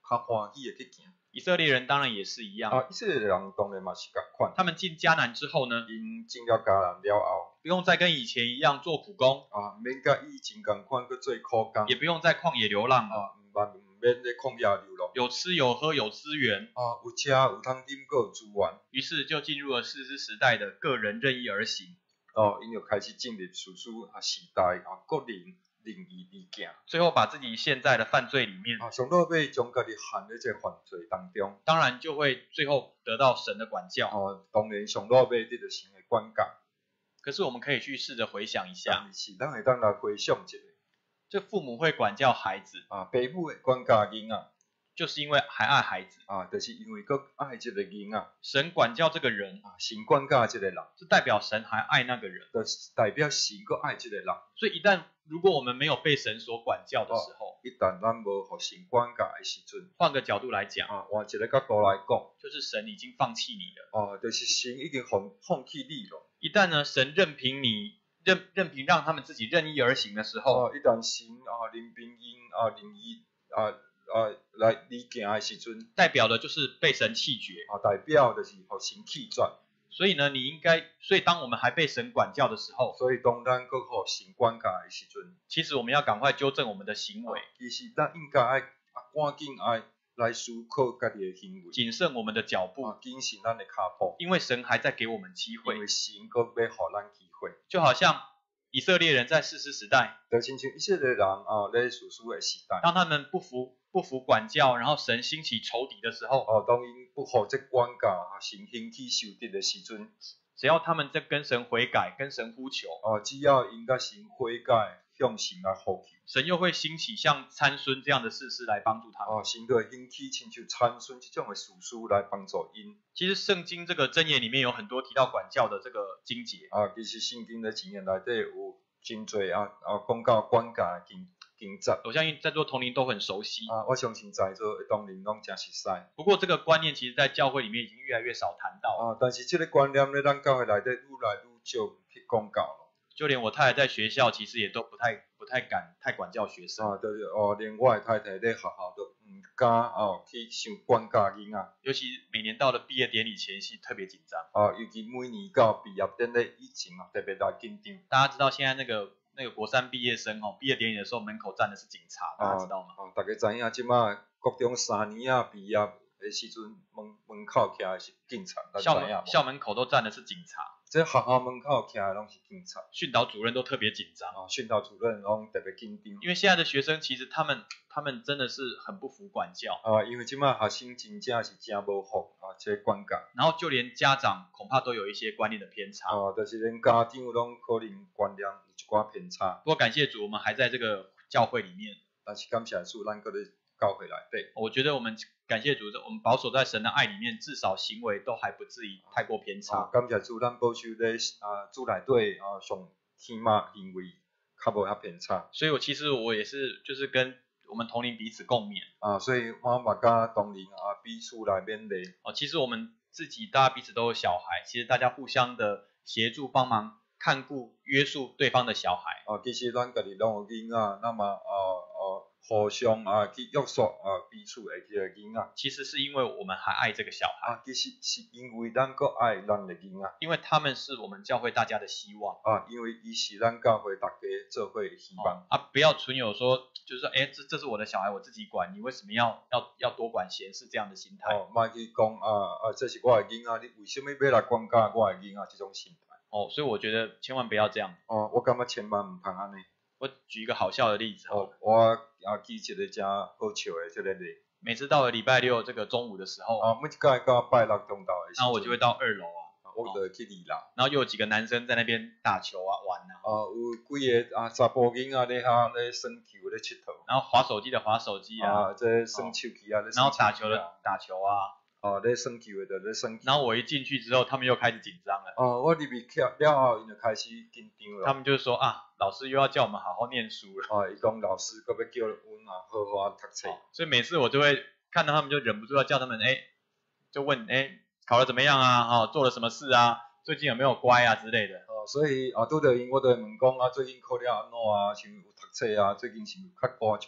Speaker 2: 较欢喜的去行。
Speaker 3: 以色列人当然也是一样，
Speaker 2: 以色列人当然嘛是共款。
Speaker 3: 他们进迦南之后呢，
Speaker 2: 因进了迦南了后，
Speaker 3: 不用再跟以前一样做苦工，
Speaker 2: 免甲以前共款去做苦工，
Speaker 3: 也不用在旷野流浪，
Speaker 2: 唔免咧旷野流浪，
Speaker 3: 有吃有喝有资源，
Speaker 2: 有吃有通啉，阁有资源，
Speaker 3: 于是就进入了士师时代的个人任意而行。
Speaker 2: 因就开始进入士师时代个人任意而行，
Speaker 3: 最后把自己陷在了犯罪里面，
Speaker 2: 上到尾将家己陷在这犯罪当中，
Speaker 3: 当然就会最后得到神的管教。
Speaker 2: 当然上到尾得到神的管教。
Speaker 3: 可是我们可以去试着回想一下，
Speaker 2: 是咱会当来回想一下，
Speaker 3: 这父母会管教孩子，
Speaker 2: 爸母会管教囡仔，
Speaker 3: 就是因为还爱孩子，
Speaker 2: 就是因为佫爱这个囡仔，
Speaker 3: 神管教这个人，
Speaker 2: 神管教这个人，
Speaker 3: 就代表神还爱那个人，
Speaker 2: 就是代表神佫爱这个人。
Speaker 3: 所以一旦如果我们没有被神所管教的时候，
Speaker 2: 一旦咱无互神管教的时阵，
Speaker 3: 换个角度来讲，
Speaker 2: 换一个角度来讲，
Speaker 3: 就是神已经放弃你了，
Speaker 2: 就是神已经放弃你了。
Speaker 3: 一旦呢，神任凭你任凭让他们自己任意而行的时候，
Speaker 2: 一旦神任凭因任意来离行的时阵，
Speaker 3: 代表的就是被神弃绝，
Speaker 2: 代表就是互神弃绝。
Speaker 3: 所以呢，所以当我们还被神管教的时候，
Speaker 2: 所以当咱佫互神管教的时阵，
Speaker 3: 其实我们要赶快纠正我们的行为，
Speaker 2: 其实咱应该爱赶紧来思考家己的行为，
Speaker 3: 谨慎我们的脚步，
Speaker 2: 谨慎咱的脚步，
Speaker 3: 因为神还在给我们机会，
Speaker 2: 因为神佫要互咱机会，
Speaker 3: 就好像以色列人在士师时代，
Speaker 2: 就亲像以色列人咧士师的时代，
Speaker 3: 当他们不服管教，然后神兴起仇敌的时候，
Speaker 2: 当因不互这管教，神兴起仇敌的时阵，
Speaker 3: 只要他们在跟神悔改，跟神呼求，
Speaker 2: 只要因甲神悔改，向神来呼求，
Speaker 3: 神又会兴起像参孙这样的士师来帮助他们。
Speaker 2: 神就会兴起亲像参孙这种的士师来帮助因。
Speaker 3: 其实圣经这个箴言里面有很多提到管教的这个经节。
Speaker 2: 其实圣经的箴言内底有真多讲到管教的经节。
Speaker 3: 我相信在座同龄都很熟悉。
Speaker 2: 我相信在座的同龄拢真熟悉。
Speaker 3: 不过这个观念其实在教会里面已经越来越少谈到。
Speaker 2: 但是这个观念咧，咱教会内底愈来愈少去讲到了。
Speaker 3: 就连我太太在学校，其实也都不太敢太管教学生。
Speaker 2: 就是连我的太太在学校都唔敢去想管教囡仔。
Speaker 3: 尤其每年到了毕业典礼前夕，特别紧张。
Speaker 2: 尤其每年到毕业典礼以前特别来紧张。
Speaker 3: 大家知道现在那个国三毕业生毕业典礼的时候，门口站的是警察，大家知道吗？
Speaker 2: 大家知影，即马国中3年毕业的时阵，门口徛的是警察，
Speaker 3: 校门口都站的是警察。
Speaker 2: 这学校门口徛的拢是警察，
Speaker 3: 训导主任都特别紧张。
Speaker 2: 训导主任拢特别紧张。
Speaker 3: 因为现在的学生其实他们真的是很不服管教。
Speaker 2: 因为即马学生真正是真无服这个管教。
Speaker 3: 然后就连家长恐怕都有一些观念的偏差。
Speaker 2: 就是连家长拢可能观念有一寡偏差。
Speaker 3: 不过感谢主，我们还在这个教会里面。
Speaker 2: 但是感谢主，咱搁咧教会内底。
Speaker 3: 我觉得我们感谢主，我们保守在神的爱里面，至少行为都还不至于太过偏差。
Speaker 2: 感谢主，咱保守在主内底上起码行为较无遐偏差。
Speaker 3: 所以其实我也是就是跟我们同龄彼此共勉。
Speaker 2: 所以我嘛甲同龄彼此来勉励。
Speaker 3: 其实我们自己大家彼此都有小孩，其实大家互相的协助帮忙看顾约束对方的小孩。
Speaker 2: 其实咱家己拢有囡仔，那么互相去约束彼此的这个囡仔。
Speaker 3: 其实是因为我们还爱这个小孩。
Speaker 2: 其实是因为咱搁爱咱的囡仔。
Speaker 3: 因为他们是我们教会大家的希望。
Speaker 2: 因为伊是咱教会大家做伙的希望。
Speaker 3: 不要存有说就是说，这是我的小孩，我自己管，你为什么要多管闲事这样的心态？
Speaker 2: 莫去讲这是我的囡仔，你为什么要来管教我的囡仔这种心态？
Speaker 3: 所以我觉得千万不要这样。
Speaker 2: 我感觉千万唔通安尼。
Speaker 3: 我举一个好笑的例子。
Speaker 2: 我举一个真好笑的这个例。
Speaker 3: 每次到了礼拜六这个中午的时候，
Speaker 2: 每一届到拜六中昼的时候，
Speaker 3: 然后我就会到2楼
Speaker 2: 我就去2楼，
Speaker 3: 然后又有几个男生在那边打球玩
Speaker 2: 有几个查甫囡仔咧耍球咧佚佗，
Speaker 3: 然后滑手机的滑手机
Speaker 2: 这耍手机咧，
Speaker 3: 然后打球的打球
Speaker 2: 咧耍球的咧耍球。
Speaker 3: 然后我一进去之后，他们又开始紧张了。
Speaker 2: 我入去了后，因就开始紧张了。
Speaker 3: 他们就说老师又要叫我们好好念书了。
Speaker 2: 伊讲老师搁要叫阮好好读册。
Speaker 3: 所以每次我就会看到他们，就忍不住要叫他们，就问考得怎么样啊？做了什么事啊？最近有没有乖啊之类的。
Speaker 2: 所以拄着因，我就会问讲最近考了安怎啊？像有读册啊？最近是有较乖一寡。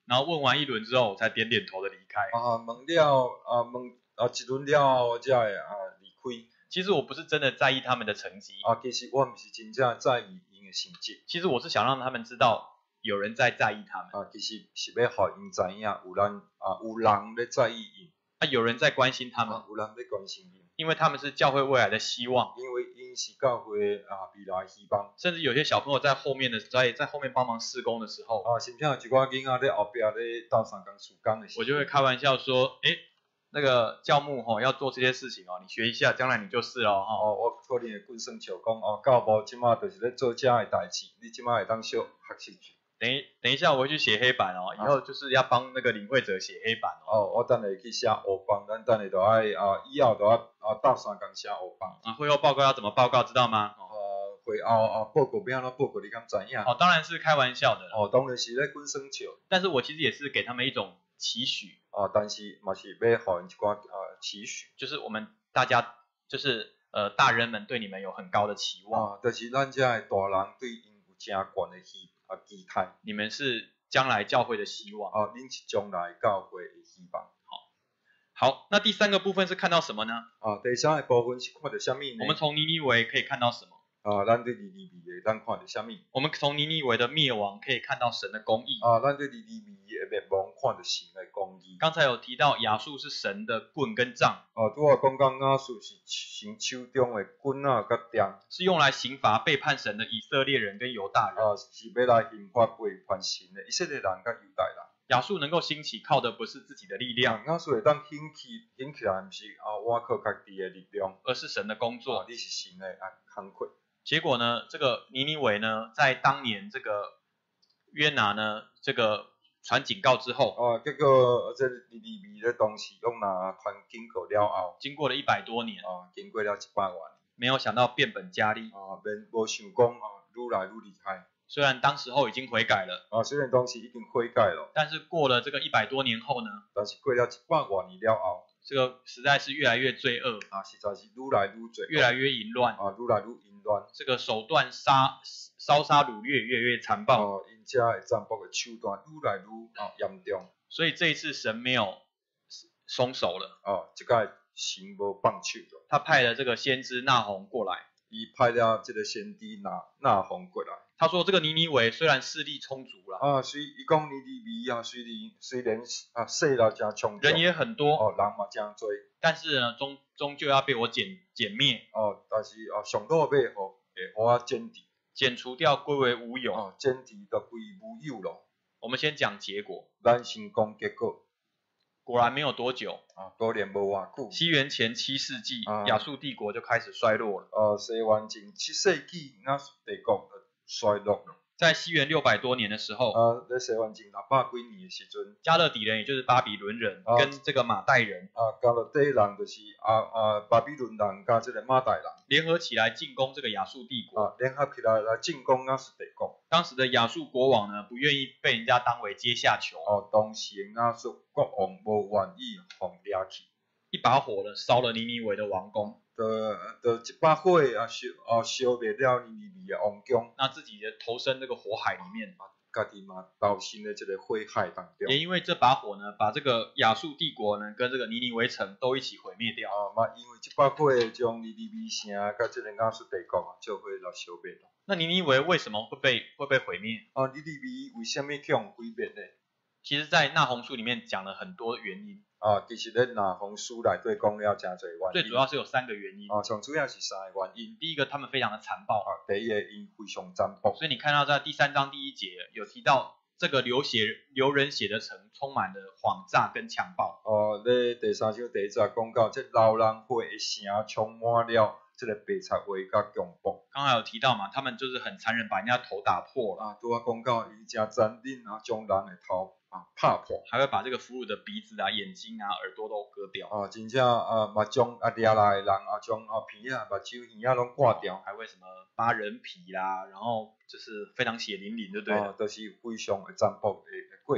Speaker 3: 然后问完一轮之后，我才点点头的离开。
Speaker 2: 问一轮了后，才会离开。
Speaker 3: 其实我不是真的在意他们的成绩，
Speaker 2: 其实我唔是真正在意因的成绩。
Speaker 3: 其实我是想让他们知道有人在意他们。
Speaker 2: 其实是要互因知影有人咧在意因。
Speaker 3: 有人在关心他们，
Speaker 2: 有人在关心因。
Speaker 3: 因为他们是教会未来的希望，
Speaker 2: 因为因是教会未来的希望。
Speaker 3: 甚至有些小朋友在后面帮忙施工的时候，
Speaker 2: 甚至有一寡囡仔咧后壁咧斗相共施工的时候，
Speaker 3: 我就会开玩笑说，那个教牧要做这些事情你学一下，将来你就是了
Speaker 2: 我可能会滚算笑讲教牧即马就是咧做这的代志，你即马会当小学习去。
Speaker 3: 等一下我会去写黑板以后就是要帮那个领会者写黑板
Speaker 2: 我等下去写黑板，咱等下就爱以后就要斗相共写黑板。
Speaker 3: 会后报告要怎么报告，知道吗？
Speaker 2: 会后报告要安怎报告，你敢知影？
Speaker 3: 当然是开玩笑的。
Speaker 2: 当然是咧滚算笑。
Speaker 3: 但是我其实也是给他们一种期许。
Speaker 2: 但是嘛是要互因一寡期许，
Speaker 3: 就是我们大家就是大人们对你们有很高的期望。
Speaker 2: 就是咱这的大人对因有真悬的期待。
Speaker 3: 你们是将来教会的希望。
Speaker 2: 恁是将来教会的希望。
Speaker 3: 好，那第三个部分是看到什么呢？
Speaker 2: 第三个部分是看到什么呢？
Speaker 3: 我们从尼尼微可以看到什么？
Speaker 2: 咱对尼尼微咱看到什么？
Speaker 3: 我们从尼尼微的灭亡可以看到神的公义。
Speaker 2: 咱对尼尼微的灭亡看到神的公义。
Speaker 3: 刚才有提到亚述是神的棍跟杖。
Speaker 2: 拄仔讲到亚述是神手中的棍甲杖，
Speaker 3: 是用来刑罚背叛神的以色列人跟犹大人。
Speaker 2: 是要来刑罚背叛神的以色列人甲犹大人。
Speaker 3: 亚述能够兴起，靠的不是自己的力量。
Speaker 2: 亚述会当兴起来，不是我靠家己的力量，
Speaker 3: 而是神的工作。
Speaker 2: 你是神的工课。
Speaker 3: 结果呢，这个尼尼微呢，在当年这个约拿呢，这个传警告之后，
Speaker 2: 结果这尼尼微咧当时约拿传警告了后，
Speaker 3: 经过了100多年，
Speaker 2: 经过了100多年，
Speaker 3: 没有想到变本加厉，
Speaker 2: 无想讲愈来愈厉害。
Speaker 3: 虽然当时候已经悔改了，
Speaker 2: 虽然当时已经悔改了，
Speaker 3: 但是过了这个100多年后呢，
Speaker 2: 但是过了100多年了后，
Speaker 3: 这个实在是越来越罪恶
Speaker 2: 实在是愈来愈罪恶，
Speaker 3: 越来越淫乱
Speaker 2: 愈来愈淫乱，
Speaker 3: 这个手段烧杀掳掠越来越残暴，
Speaker 2: 因这的残暴的手段愈来愈严重，
Speaker 3: 所以这一次神没有松手了，
Speaker 2: 这个神无放手了，
Speaker 3: 他派了这个先知纳洪过来，
Speaker 2: 伊派了这个先知纳洪过来。
Speaker 3: 他说：“这个尼尼微虽然势力充足了，
Speaker 2: 伊讲尼尼微虽然势力真充足，
Speaker 3: 人也很多，
Speaker 2: 人嘛真多，
Speaker 3: 但是呢，终究要被我歼灭。
Speaker 2: 但是上到尾互我歼敌，
Speaker 3: 剪除掉，归为无有。
Speaker 2: 歼敌就归无有咯。
Speaker 3: 我们先讲结果，
Speaker 2: 咱先讲结果。
Speaker 3: 果然没有多久，
Speaker 2: 果然无偌久，
Speaker 3: 西元前7世纪，亚述帝国就开始衰落了。
Speaker 2: 西元前7世纪，亚述帝国衰落了。
Speaker 3: 在西元600多年的时候，
Speaker 2: 在西元前600几年的时阵，
Speaker 3: 加勒底人，也就是巴比伦人，跟这个马代人，
Speaker 2: 加勒底人就是巴比伦人加这个马代人，
Speaker 3: 联合起来进攻这个亚述帝国。
Speaker 2: 联合起来来进攻亚述帝国。
Speaker 3: 当时的亚述国王呢，不愿意被人家当为阶下囚。
Speaker 2: 当时的亚述国王无愿意互掠去，
Speaker 3: 一把火呢烧了尼尼微的王宫。
Speaker 2: 就一把火烧灭了尼尼微的王宫，
Speaker 3: 那自己的投身这个火海里面，
Speaker 2: 家己嘛投身在这个火海当中。
Speaker 3: 也因为这把火呢，把这个亚述帝国呢跟这个尼尼微城都一起毁灭掉。
Speaker 2: 因为这把火将尼尼微城甲这个亚述帝国就会来烧灭了。
Speaker 3: 那尼尼微为什么会被毁灭？
Speaker 2: 尼尼微为什么会毁灭呢？
Speaker 3: 其实，在纳洪书里面讲了很多原因。
Speaker 2: 其实咧纳洪书内底讲了真侪原因。
Speaker 3: 最主要是有3个原因。
Speaker 2: 上主要是3个原因。
Speaker 3: 第一个，他们非常的残暴。
Speaker 2: 第一个，因非常残暴。
Speaker 3: 所以你看到在第3章第1节有提到，这个流人血的城充满了谎诈跟强暴。
Speaker 2: 咧第3章第1节讲到，这流人血的城充满了这个白贼话甲强暴。
Speaker 3: 刚才有提到嘛，他们就是很残忍，把人家头打破了。
Speaker 2: 拄仔讲到，伊真残忍将人的头拍破，
Speaker 3: 还会把这个俘虏的鼻子眼睛耳朵都割掉。
Speaker 2: 真正嘛将掠来的人将鼻目睭耳拢割掉，
Speaker 3: 还会什么扒人皮啦，然后就是非常血淋淋，对不对？
Speaker 2: 就是非常的残暴的过程。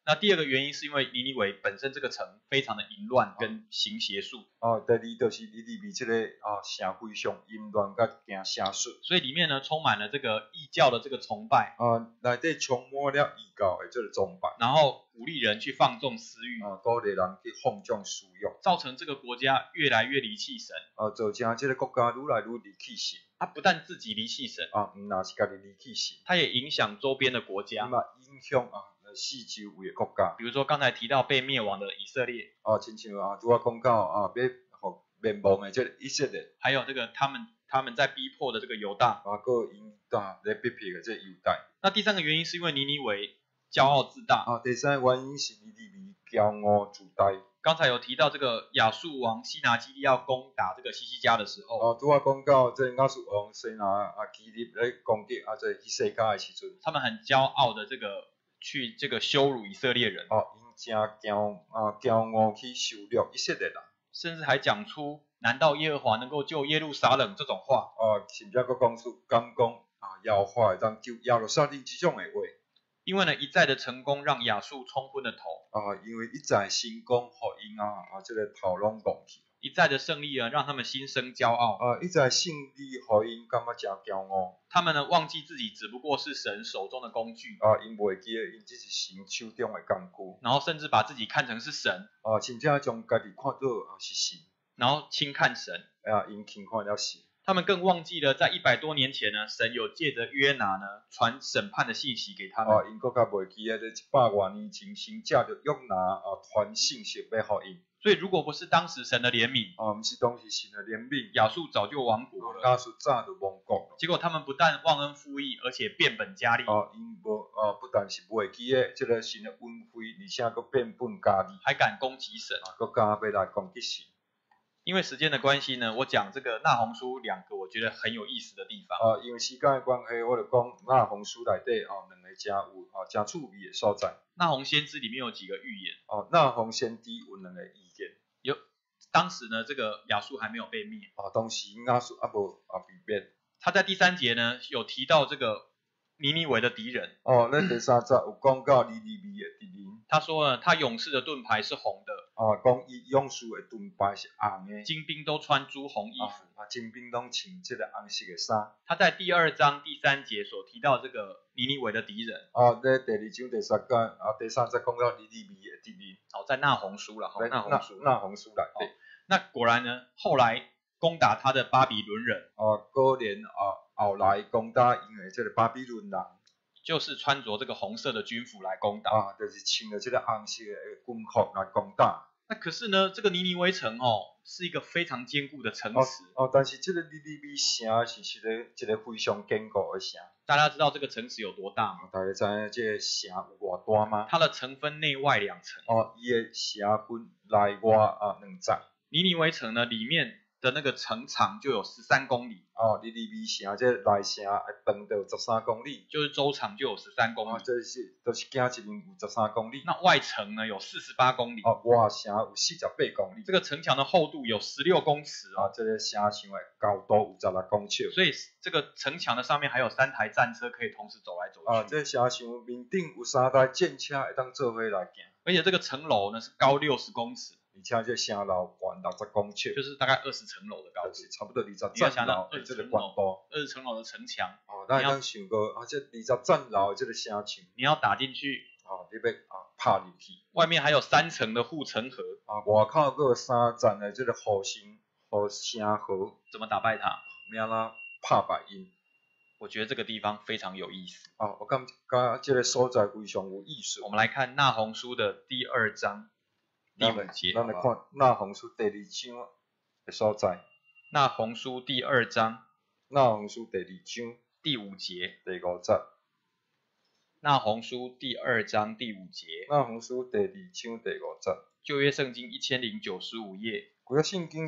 Speaker 3: 那第二个原因是因为尼尼微本身这个城非常的淫乱跟行邪术，
Speaker 2: 第二就是尼尼微这个城非常淫乱甲行邪术，
Speaker 3: 所以里面呢充满了这个异教的这个崇拜，
Speaker 2: 内底充满了异教的这个崇拜，
Speaker 3: 然后鼓励人去放纵私欲，
Speaker 2: 鼓励人去放纵私欲，
Speaker 3: 造成这个国家越来越离弃神，
Speaker 2: 造成这个国家愈来愈离弃神。
Speaker 3: 他不但自己离弃神，
Speaker 2: 唔那是家己离弃神，
Speaker 3: 他也影响周边的国家，
Speaker 2: 影响四周围的国家。
Speaker 3: 比如说刚才提到被灭亡的以色列，
Speaker 2: 亲像拄仔讲到要互灭亡的这个以色列，
Speaker 3: 还有这个他们在逼迫的这个犹大，
Speaker 2: 个犹大在逼迫的这个犹大。
Speaker 3: 那第三个原因是因为尼尼微骄傲自大，
Speaker 2: 第三个原因是尼尼微骄傲自大。
Speaker 3: 刚才有提到这个亚述王西拿基利要攻打这个西西家的时候，
Speaker 2: 拄仔讲到这亚述王西拿基利来攻击这西西家的时阵，
Speaker 3: 他们很骄傲的去羞辱以色列人，
Speaker 2: 因真骄傲去羞辱以色列人，
Speaker 3: 甚至还讲出难道耶和华能够救耶路撒冷这种话，
Speaker 2: 甚至佫讲出耶和华会当救耶路撒冷这种的话。
Speaker 3: 因为呢一再的成功让亚述冲昏了头，
Speaker 2: 因为一再成功，互因这个头拢忘去，
Speaker 3: 一再的胜利呢让他们心生骄傲，
Speaker 2: 一再胜利，互因感觉真骄傲。
Speaker 3: 他们呢忘记自己只不过是神手中的工具，
Speaker 2: 因袂记得因只是神手中的工具，
Speaker 3: 然后甚至把自己看成是神，
Speaker 2: 甚至将家己看作是神，
Speaker 3: 然后轻看神，
Speaker 2: 因轻看了神。
Speaker 3: 他们更忘记了，在100多年前呢，神有借着约拿呢传审判的信息给他们。
Speaker 2: 因更加袂记咧，100多年前神借着约拿传信息要互因。
Speaker 3: 所以如果不是当时神的怜悯，
Speaker 2: 毋是当时神的怜悯，
Speaker 3: 亚述早就亡国了。
Speaker 2: 亚述早就亡国了。
Speaker 3: 结果他们不但忘恩负义，而且变本加厉。
Speaker 2: 因不但是袂记咧，这个神的恩惠，而且佫变本加厉，
Speaker 3: 还敢攻击神，
Speaker 2: 佫敢要来攻击神。
Speaker 3: 因为时间的关系呢，我讲这个纳鸿书2个我觉得很有意思的地方。
Speaker 2: 因为时间的关系，我就讲纳鸿书内底2个真有真趣味的所在。
Speaker 3: 纳鸿先知里面有几个预言。
Speaker 2: 纳鸿先知有2个预言。
Speaker 3: 当时呢，这个亚述还没有被灭。
Speaker 2: 当时亚述还无被灭。
Speaker 3: 他在第3节呢，有提到这个尼尼微的敌人。
Speaker 2: 咱第3节有讲到尼尼微的敌人。
Speaker 3: 他说呢，他勇士的盾牌是红的。
Speaker 2: 讲伊勇士的盾牌是红的。
Speaker 3: 精兵都穿朱红衣服。
Speaker 2: 精兵拢穿这个红色的衫。
Speaker 3: 他在第2章第3节所提到这个尼尼微的敌人。
Speaker 2: 在第2章第3节第3节讲到尼尼微的敌人。
Speaker 3: 在纳鸿书啦，
Speaker 2: 纳鸿书内底。
Speaker 3: 那果然呢，后来攻打他的巴比伦人。
Speaker 2: 果然后来攻打因为这个巴比伦人。
Speaker 3: 就是穿着这个红色的军服来攻打，
Speaker 2: 就是穿着这个红色的军服来攻打。
Speaker 3: 那可是呢，这个尼尼微城是一个非常坚固的城池。
Speaker 2: 但是这个尼尼微城是一个非常坚固的城。
Speaker 3: 大家知道这个城池有多大吗？
Speaker 2: 大家知影这个城有偌大吗？
Speaker 3: 它的城分内外2层。
Speaker 2: 伊的城分内外2层。
Speaker 3: 尼尼微城呢，里面的那个城长就有13公里。
Speaker 2: 尼尼微城这内城长到13公里，
Speaker 3: 就是周长就有13公里。
Speaker 2: 这是都是行一年有13公里。
Speaker 3: 那外城呢有48公里。
Speaker 2: 外城有48公里。
Speaker 3: 这个城墙的厚度有16公尺
Speaker 2: 这个城墙的高度有16公尺。
Speaker 3: 所以这个城墙的上面还有3台战车可以同时走来走去。
Speaker 2: 这个城墙面顶有3台战车会当做伙来行。
Speaker 3: 而且这个城楼呢是高60公尺。
Speaker 2: 而且这城楼宽60公尺，
Speaker 3: 就是大概20层楼的高度，
Speaker 2: 差不多20
Speaker 3: 层楼
Speaker 2: 的这个宽度
Speaker 3: ，20层楼的城墙。
Speaker 2: 咱会当想过这20层楼的这个城墙，
Speaker 3: 你要打进去，
Speaker 2: 你要拍入去，
Speaker 3: 外面还有3层的护城河，
Speaker 2: 外口还有3层的这个护城河，
Speaker 3: 怎么打败它？
Speaker 2: 要怎拍败因？
Speaker 3: 我觉得这个地方非常有意思。
Speaker 2: 我感觉这个所在非常有意思。
Speaker 3: 我们来看纳鸿书的第2章。第5节，
Speaker 2: 咱来看纳鸿书第2章的所在。
Speaker 3: 纳鸿书第2章，
Speaker 2: 纳鸿书第2章
Speaker 3: 第5节，
Speaker 2: 第5节。
Speaker 3: 纳鸿书第2章第5节。
Speaker 2: 纳鸿书第2章第5节。
Speaker 3: 旧约圣经1095页。
Speaker 2: 旧约圣经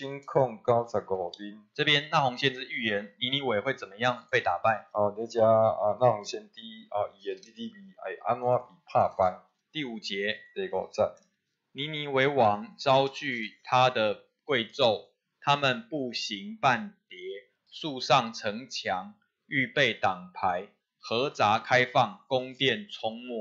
Speaker 2: 1095面。
Speaker 3: 这边纳鸿先知预言尼尼微会怎么样被打败？
Speaker 2: 在这纳鸿先知预言尼尼微会安怎被拍败？
Speaker 3: 第5节，
Speaker 2: 第5节。
Speaker 3: 尼尼微王招聚他的贵胄，他们步行半叠，树上城墙，预备挡牌，河闸开放，宫殿充没，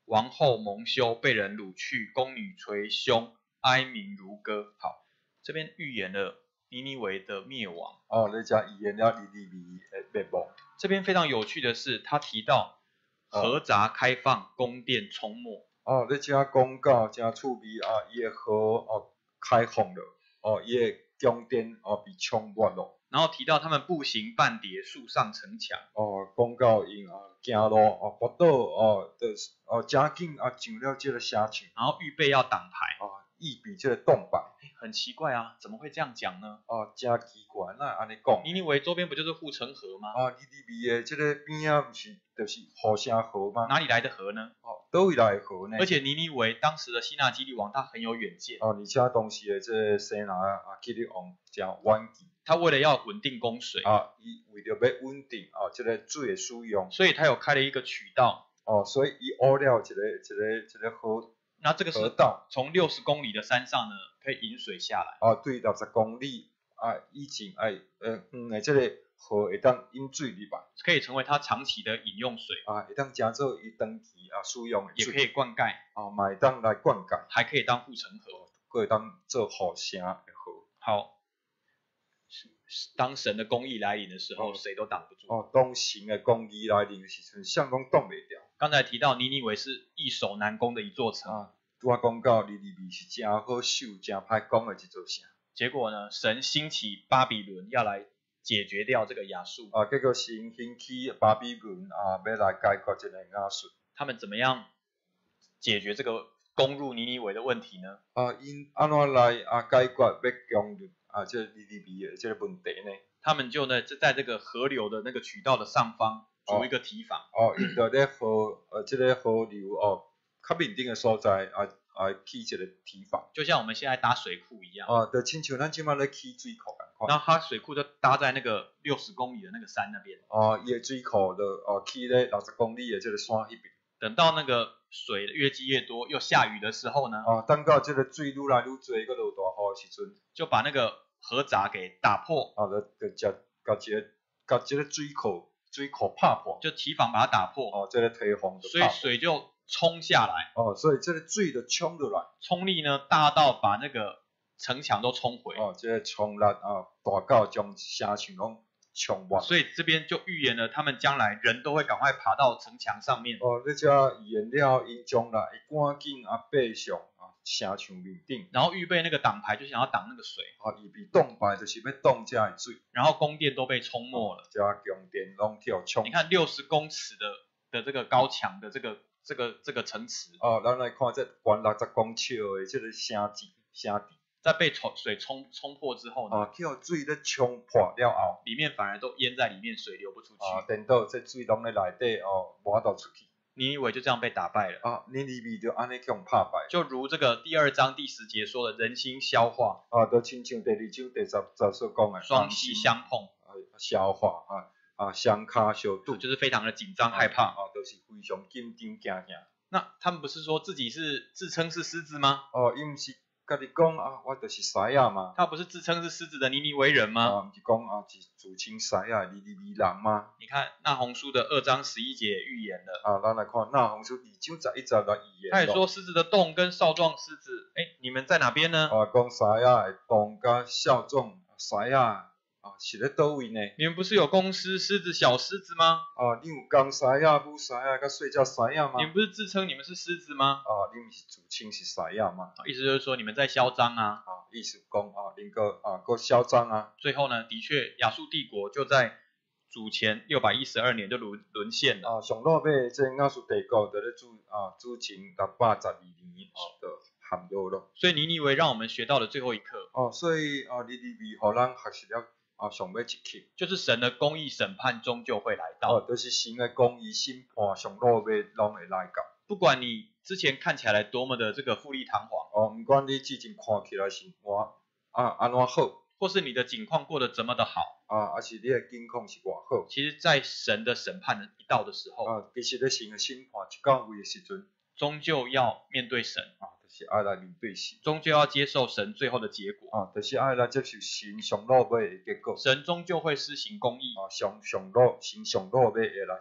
Speaker 3: 王后蒙羞，被人掳去，宫女捶胸，哀鸣如歌。好，这边预言了尼尼微的灭亡。
Speaker 2: 哦，你才预言了尼尼微的灭亡。
Speaker 3: 这边非常有趣的是，他提到河闸开放，宫殿冲没。
Speaker 2: 哦，你才讲到真趣味啊！伊的河开放了，伊的宫殿被冲没了。
Speaker 3: 然后提到他们步行半跌，树上城墙。
Speaker 2: 讲到因行路跌倒真紧上了这个城墙。
Speaker 3: 然后预备要挡牌。
Speaker 2: 预备这个挡牌。
Speaker 3: 很奇怪啊，怎么会这样讲呢？
Speaker 2: 真奇怪，那安尼讲。
Speaker 3: 尼尼微周边不就是护城河吗？
Speaker 2: 尼尼微的这个边啊，不是就是护城河吗？
Speaker 3: 哪里来的河呢？
Speaker 2: 倒位来的河呢？
Speaker 3: 而且尼尼微当时的希腊基律王他很有远见。
Speaker 2: 而且当时的这个希腊基律王真远见。
Speaker 3: 他为了要稳定供水
Speaker 2: 伊为了要稳定这个水的使用，
Speaker 3: 所以他有开了一个渠道。
Speaker 2: 所以伊挖了一个河。
Speaker 3: 那这个是从60公里的山上呢，可以引水下来。
Speaker 2: 对，60公里以前的这个河会当引水入来，
Speaker 3: 可以成为它长期的饮用水。
Speaker 2: 会当当做伊长期使用的水，
Speaker 3: 也可以灌溉。
Speaker 2: 嘛会当来灌溉，
Speaker 3: 还可以当护城河，
Speaker 2: 可以当做护城的河。
Speaker 3: 好，当神的公义来临的时候，谁都挡不住。
Speaker 2: 当神的公义来临的时阵，谁拢挡袂掉。
Speaker 3: 刚才提到尼尼微是易守难攻的一座城。
Speaker 2: 我讲到尼尼微是真好守、真歹攻的一座城。
Speaker 3: 结果呢，神兴起巴比伦要来解决掉这个亚述。
Speaker 2: 结果神兴起巴比伦要来解决这个亚述。
Speaker 3: 他们怎么样解决这个攻入尼尼微的问题呢？
Speaker 2: 因安怎来解决要攻入这尼尼微的这个问题呢？
Speaker 3: 他们就呢在这个河流的那个渠道的上方筑一个堤防。
Speaker 2: 因就咧河这个河流较面顶的所在起一个堤防，
Speaker 3: 就像我们现在搭水库一样。
Speaker 2: 就亲像咱即马咧起水库咁款。
Speaker 3: 然后它水库就搭在那个60公里的那个山那边。
Speaker 2: 伊的水库就起咧60公里的这个山迄边。
Speaker 3: 等到那个水越积越多，又下雨的时候呢？
Speaker 2: 等到这个水愈来愈多，佮落大雨的时阵，
Speaker 3: 就把那个河闸给打破。
Speaker 2: 就甲这个水库拍破。
Speaker 3: 就堤防把它打破。
Speaker 2: 这个堤防就
Speaker 3: 所以水就冲下来。
Speaker 2: 所以这个水就冲落来。
Speaker 3: 冲力呢大到把那个城墙都冲毁。
Speaker 2: 这个冲力大到将城墙拢冲没。
Speaker 3: 所以这边就预言了，他们将来人都会赶快爬到城墙上面。
Speaker 2: 你这预言了，因将来会赶紧爬上城墙面顶。
Speaker 3: 然后预备那个挡牌，就想要挡那个水。
Speaker 2: 预备挡牌就是要挡这的水。
Speaker 3: 然后宫殿都被冲没了。
Speaker 2: 这宫殿拢跳冲。
Speaker 3: 你看60公尺的这个高墙的这个城池。
Speaker 2: 咱来看这悬60公尺的这个城池。
Speaker 3: 在被水冲破之后呢？
Speaker 2: 叫水咧冲破了后，
Speaker 3: 里面反而都淹在里面，水流不出去。
Speaker 2: 等到这水拢咧内底无法度出去。
Speaker 3: 尼尼微就这样被打败了。
Speaker 2: 尼尼微就安尼叫拍败。
Speaker 3: 就如这个第2章第10节说的，人心消化。
Speaker 2: 就亲像第2章第10所讲的，
Speaker 3: 双膝相碰，
Speaker 2: 消化双脚相拄，
Speaker 3: 就是非常的紧张害怕。
Speaker 2: 就是非常紧张惊。
Speaker 3: 那他们不是说自己是自称是狮子吗？
Speaker 2: 伊毋是家己讲我就是狮仔嘛。
Speaker 3: 他不是自称是狮子的尼尼微人吗？
Speaker 2: 毋是讲是自称狮仔尼尼微人吗？
Speaker 3: 你看那鸿书的2章11节预言了。
Speaker 2: 咱来看那鸿书2章11节来预言。
Speaker 3: 他也说狮子的洞跟少壮狮子，你们在哪边呢？
Speaker 2: 讲狮仔的洞甲少壮狮仔是咧倒位呢？
Speaker 3: 你们不是有公狮、狮子、小狮子吗？
Speaker 2: 你有公狮仔、母狮仔、甲细只狮仔吗？
Speaker 3: 你们不是自称你们是狮子吗？
Speaker 2: 你们是自称是狮仔吗？
Speaker 3: 意思就是说你们在嚣张啊。
Speaker 2: 意思讲恁个嚣张啊。
Speaker 3: 最后呢，的确亚述帝国就在主前612年就沦陷了。
Speaker 2: 上落尾这亚述帝国在咧主前612年就陷落了。
Speaker 3: 所以尼尼微让我们学到了最后一课。
Speaker 2: 所以尼尼微互咱学习了。上尾一课
Speaker 3: 就是神的公义审判终究会来到。
Speaker 2: 就是神的公义审判上落尾拢会来到。
Speaker 3: 不管你之前看起来多么的这个富丽堂皇，
Speaker 2: 不管你之前看起来是安怎好，
Speaker 3: 或是你的境况过得怎么的好，
Speaker 2: 还是你的境况是偌好，
Speaker 3: 其实在神的审判一到的时候，
Speaker 2: 其实咧神的审判一到位的时阵，
Speaker 3: 终究要面对神
Speaker 2: 就是爱来面对神，
Speaker 3: 终究要接受神最后的结果
Speaker 2: 就是爱来接受神上落尾的结果。
Speaker 3: 神终究会施行公义
Speaker 2: 神上落尾会来施行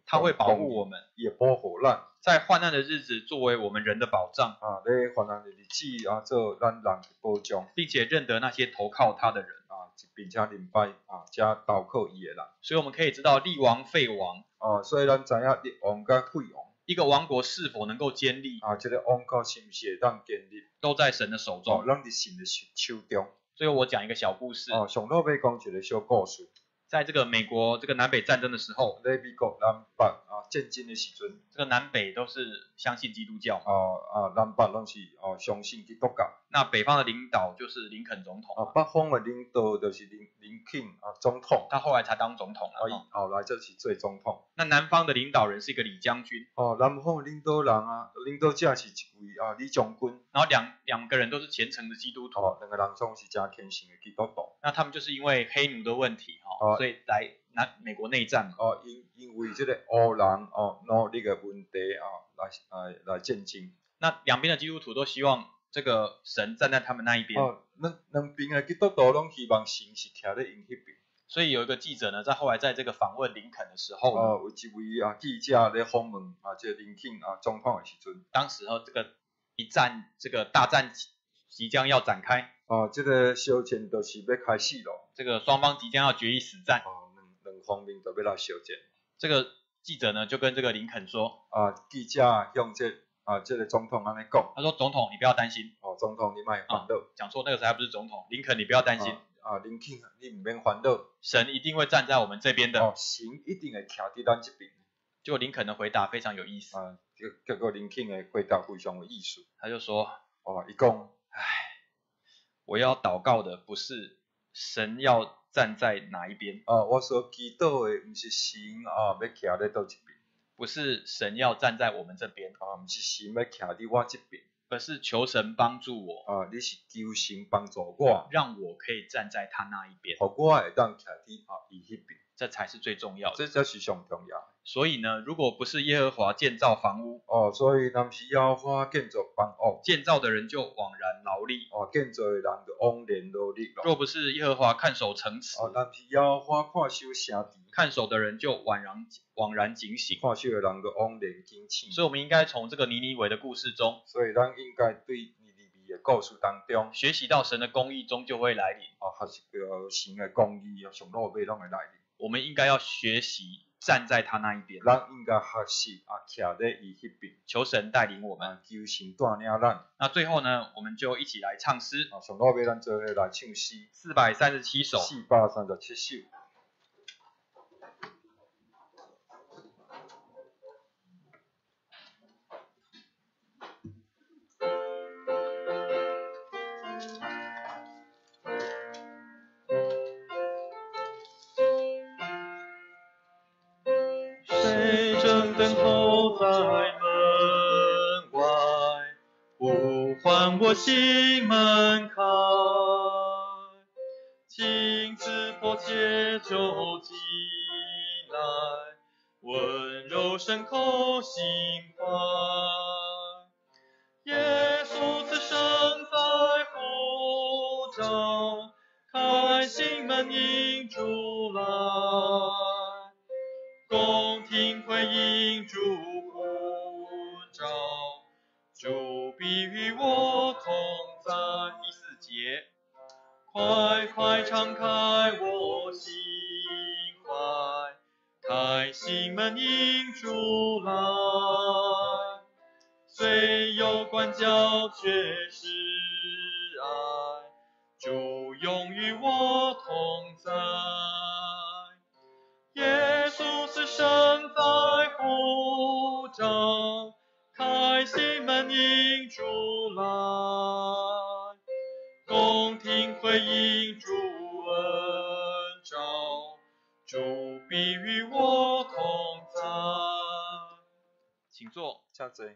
Speaker 3: 他会保护我们，
Speaker 2: 也保护咱。
Speaker 3: 在患难的日子作为我们人的保障
Speaker 2: 啊，咧患难的日子啊，做咱人的保障，
Speaker 3: 并且认得那些投靠他的人
Speaker 2: 啊，并且明白啊，加投靠伊的人。
Speaker 3: 所以我们可以知道立王废王，
Speaker 2: 所以咱知影立王甲废王，
Speaker 3: 一个王国是否能够坚立
Speaker 2: 啊，这个王国是毋是会当建立，
Speaker 3: 都在神的手中。
Speaker 2: 咱伫神的手中。
Speaker 3: 最后我讲一个小故事。
Speaker 2: 上头要讲一个小故事。
Speaker 3: 在这个美国这个南北战争的时候，
Speaker 2: 在美国南北战争的时阵，
Speaker 3: 这个南北都是相信基督教。
Speaker 2: 南北拢是相信基督教。
Speaker 3: 那北方的领导就是林肯总统。
Speaker 2: 北方的领导就是林肯总统。
Speaker 3: 他后来才当总统了。
Speaker 2: 后来就是做总统。
Speaker 3: 那南方的领导人是一个李将军。
Speaker 2: 南方的领导人领导者是一位李将军。
Speaker 3: 然后两个人都是虔诚的基督徒。
Speaker 2: 两个人总是真虔诚的基督徒。
Speaker 3: 那他们就是因为黑奴的问题所以来美国内战嘛。
Speaker 2: 因为这个黑人努力的问题来战争。
Speaker 3: 那两边的基督徒都希望这个神站在他们那一边。
Speaker 2: 两边的基督徒拢希望神是徛在因迄边。
Speaker 3: 所以有一个记者呢，后来在这个访问林肯的时候
Speaker 2: 有一位记者咧访问这林肯总统的时阵，
Speaker 3: 当时这个这个大战即将要展开。
Speaker 2: 这个小战就是要开始咯。
Speaker 3: 这个双方即将要决一死战。
Speaker 2: 两方面都要来小战。
Speaker 3: 这个记者呢就跟这个林肯说。
Speaker 2: 记者向这个总统安尼讲。
Speaker 3: 他说：“总统，你不要担心。”
Speaker 2: 总统你莫烦恼。
Speaker 3: 讲错，那个时候还不是总统，林肯你不要担心。
Speaker 2: 林肯你唔免烦恼。
Speaker 3: 神一定会站在我们这边的。
Speaker 2: 神一定会徛伫咱这边。
Speaker 3: 结果林肯的回答非常有意思。
Speaker 2: 结果林肯的回答非常有意思。
Speaker 3: 他就说：“
Speaker 2: 伊讲，
Speaker 3: 我要祷告的不是神要站在哪一边。
Speaker 2: 我所祈祷的不是神要徛在倒一边。
Speaker 3: 不是神要站在我们这边。
Speaker 2: 不是神要徛伫我这边。
Speaker 3: 而是求神帮助我。
Speaker 2: 你是求神帮助我，
Speaker 3: 让我可以站在他那一边。
Speaker 2: 我会当徛伫伊迄边。
Speaker 3: 这才是最重要的。
Speaker 2: 这才是上重要的。
Speaker 3: 所以呢，如果不是耶和华建造房屋，
Speaker 2: 所以若是耶和华建造房屋，
Speaker 3: 建造的人就枉然劳力。
Speaker 2: 建造的人就枉然劳力咯。
Speaker 3: 若不是耶和华看守城池，
Speaker 2: 若是耶和华看守城池，
Speaker 3: 看守的人就枉然警醒。
Speaker 2: 看守的人就枉然警醒。
Speaker 3: 所以我们应该从这个尼尼微的故事中，
Speaker 2: 所以咱应该对尼尼微的故事当中，
Speaker 3: 学习到神的公义终究会来临。
Speaker 2: 学习到神的公义上路尾拢会来临。
Speaker 3: 我们应该要学习站在他那一边。
Speaker 2: 咱应该学习徛在伊迄边。
Speaker 3: 求神带领我们，
Speaker 2: 求神带领咱。
Speaker 3: 那最后呢，我们就一起来唱诗。
Speaker 2: 上路尾咱做伙来唱诗。
Speaker 3: 437首。
Speaker 2: 437首。
Speaker 1: 等候在门外，呼唤我心门开，亲自迫切就进来，温柔深口心怀。耶稣此生在呼召，开心门迎主来。共听回应主呼召，主必与我同在。第4节，快快敞开我心怀，开心门迎主来。虽有关教却是爱，主永与我同在。耶稣此生在呼召，开心门迎主来，共听回应主恩召，主必与我同在。
Speaker 3: 请坐。
Speaker 2: 请坐。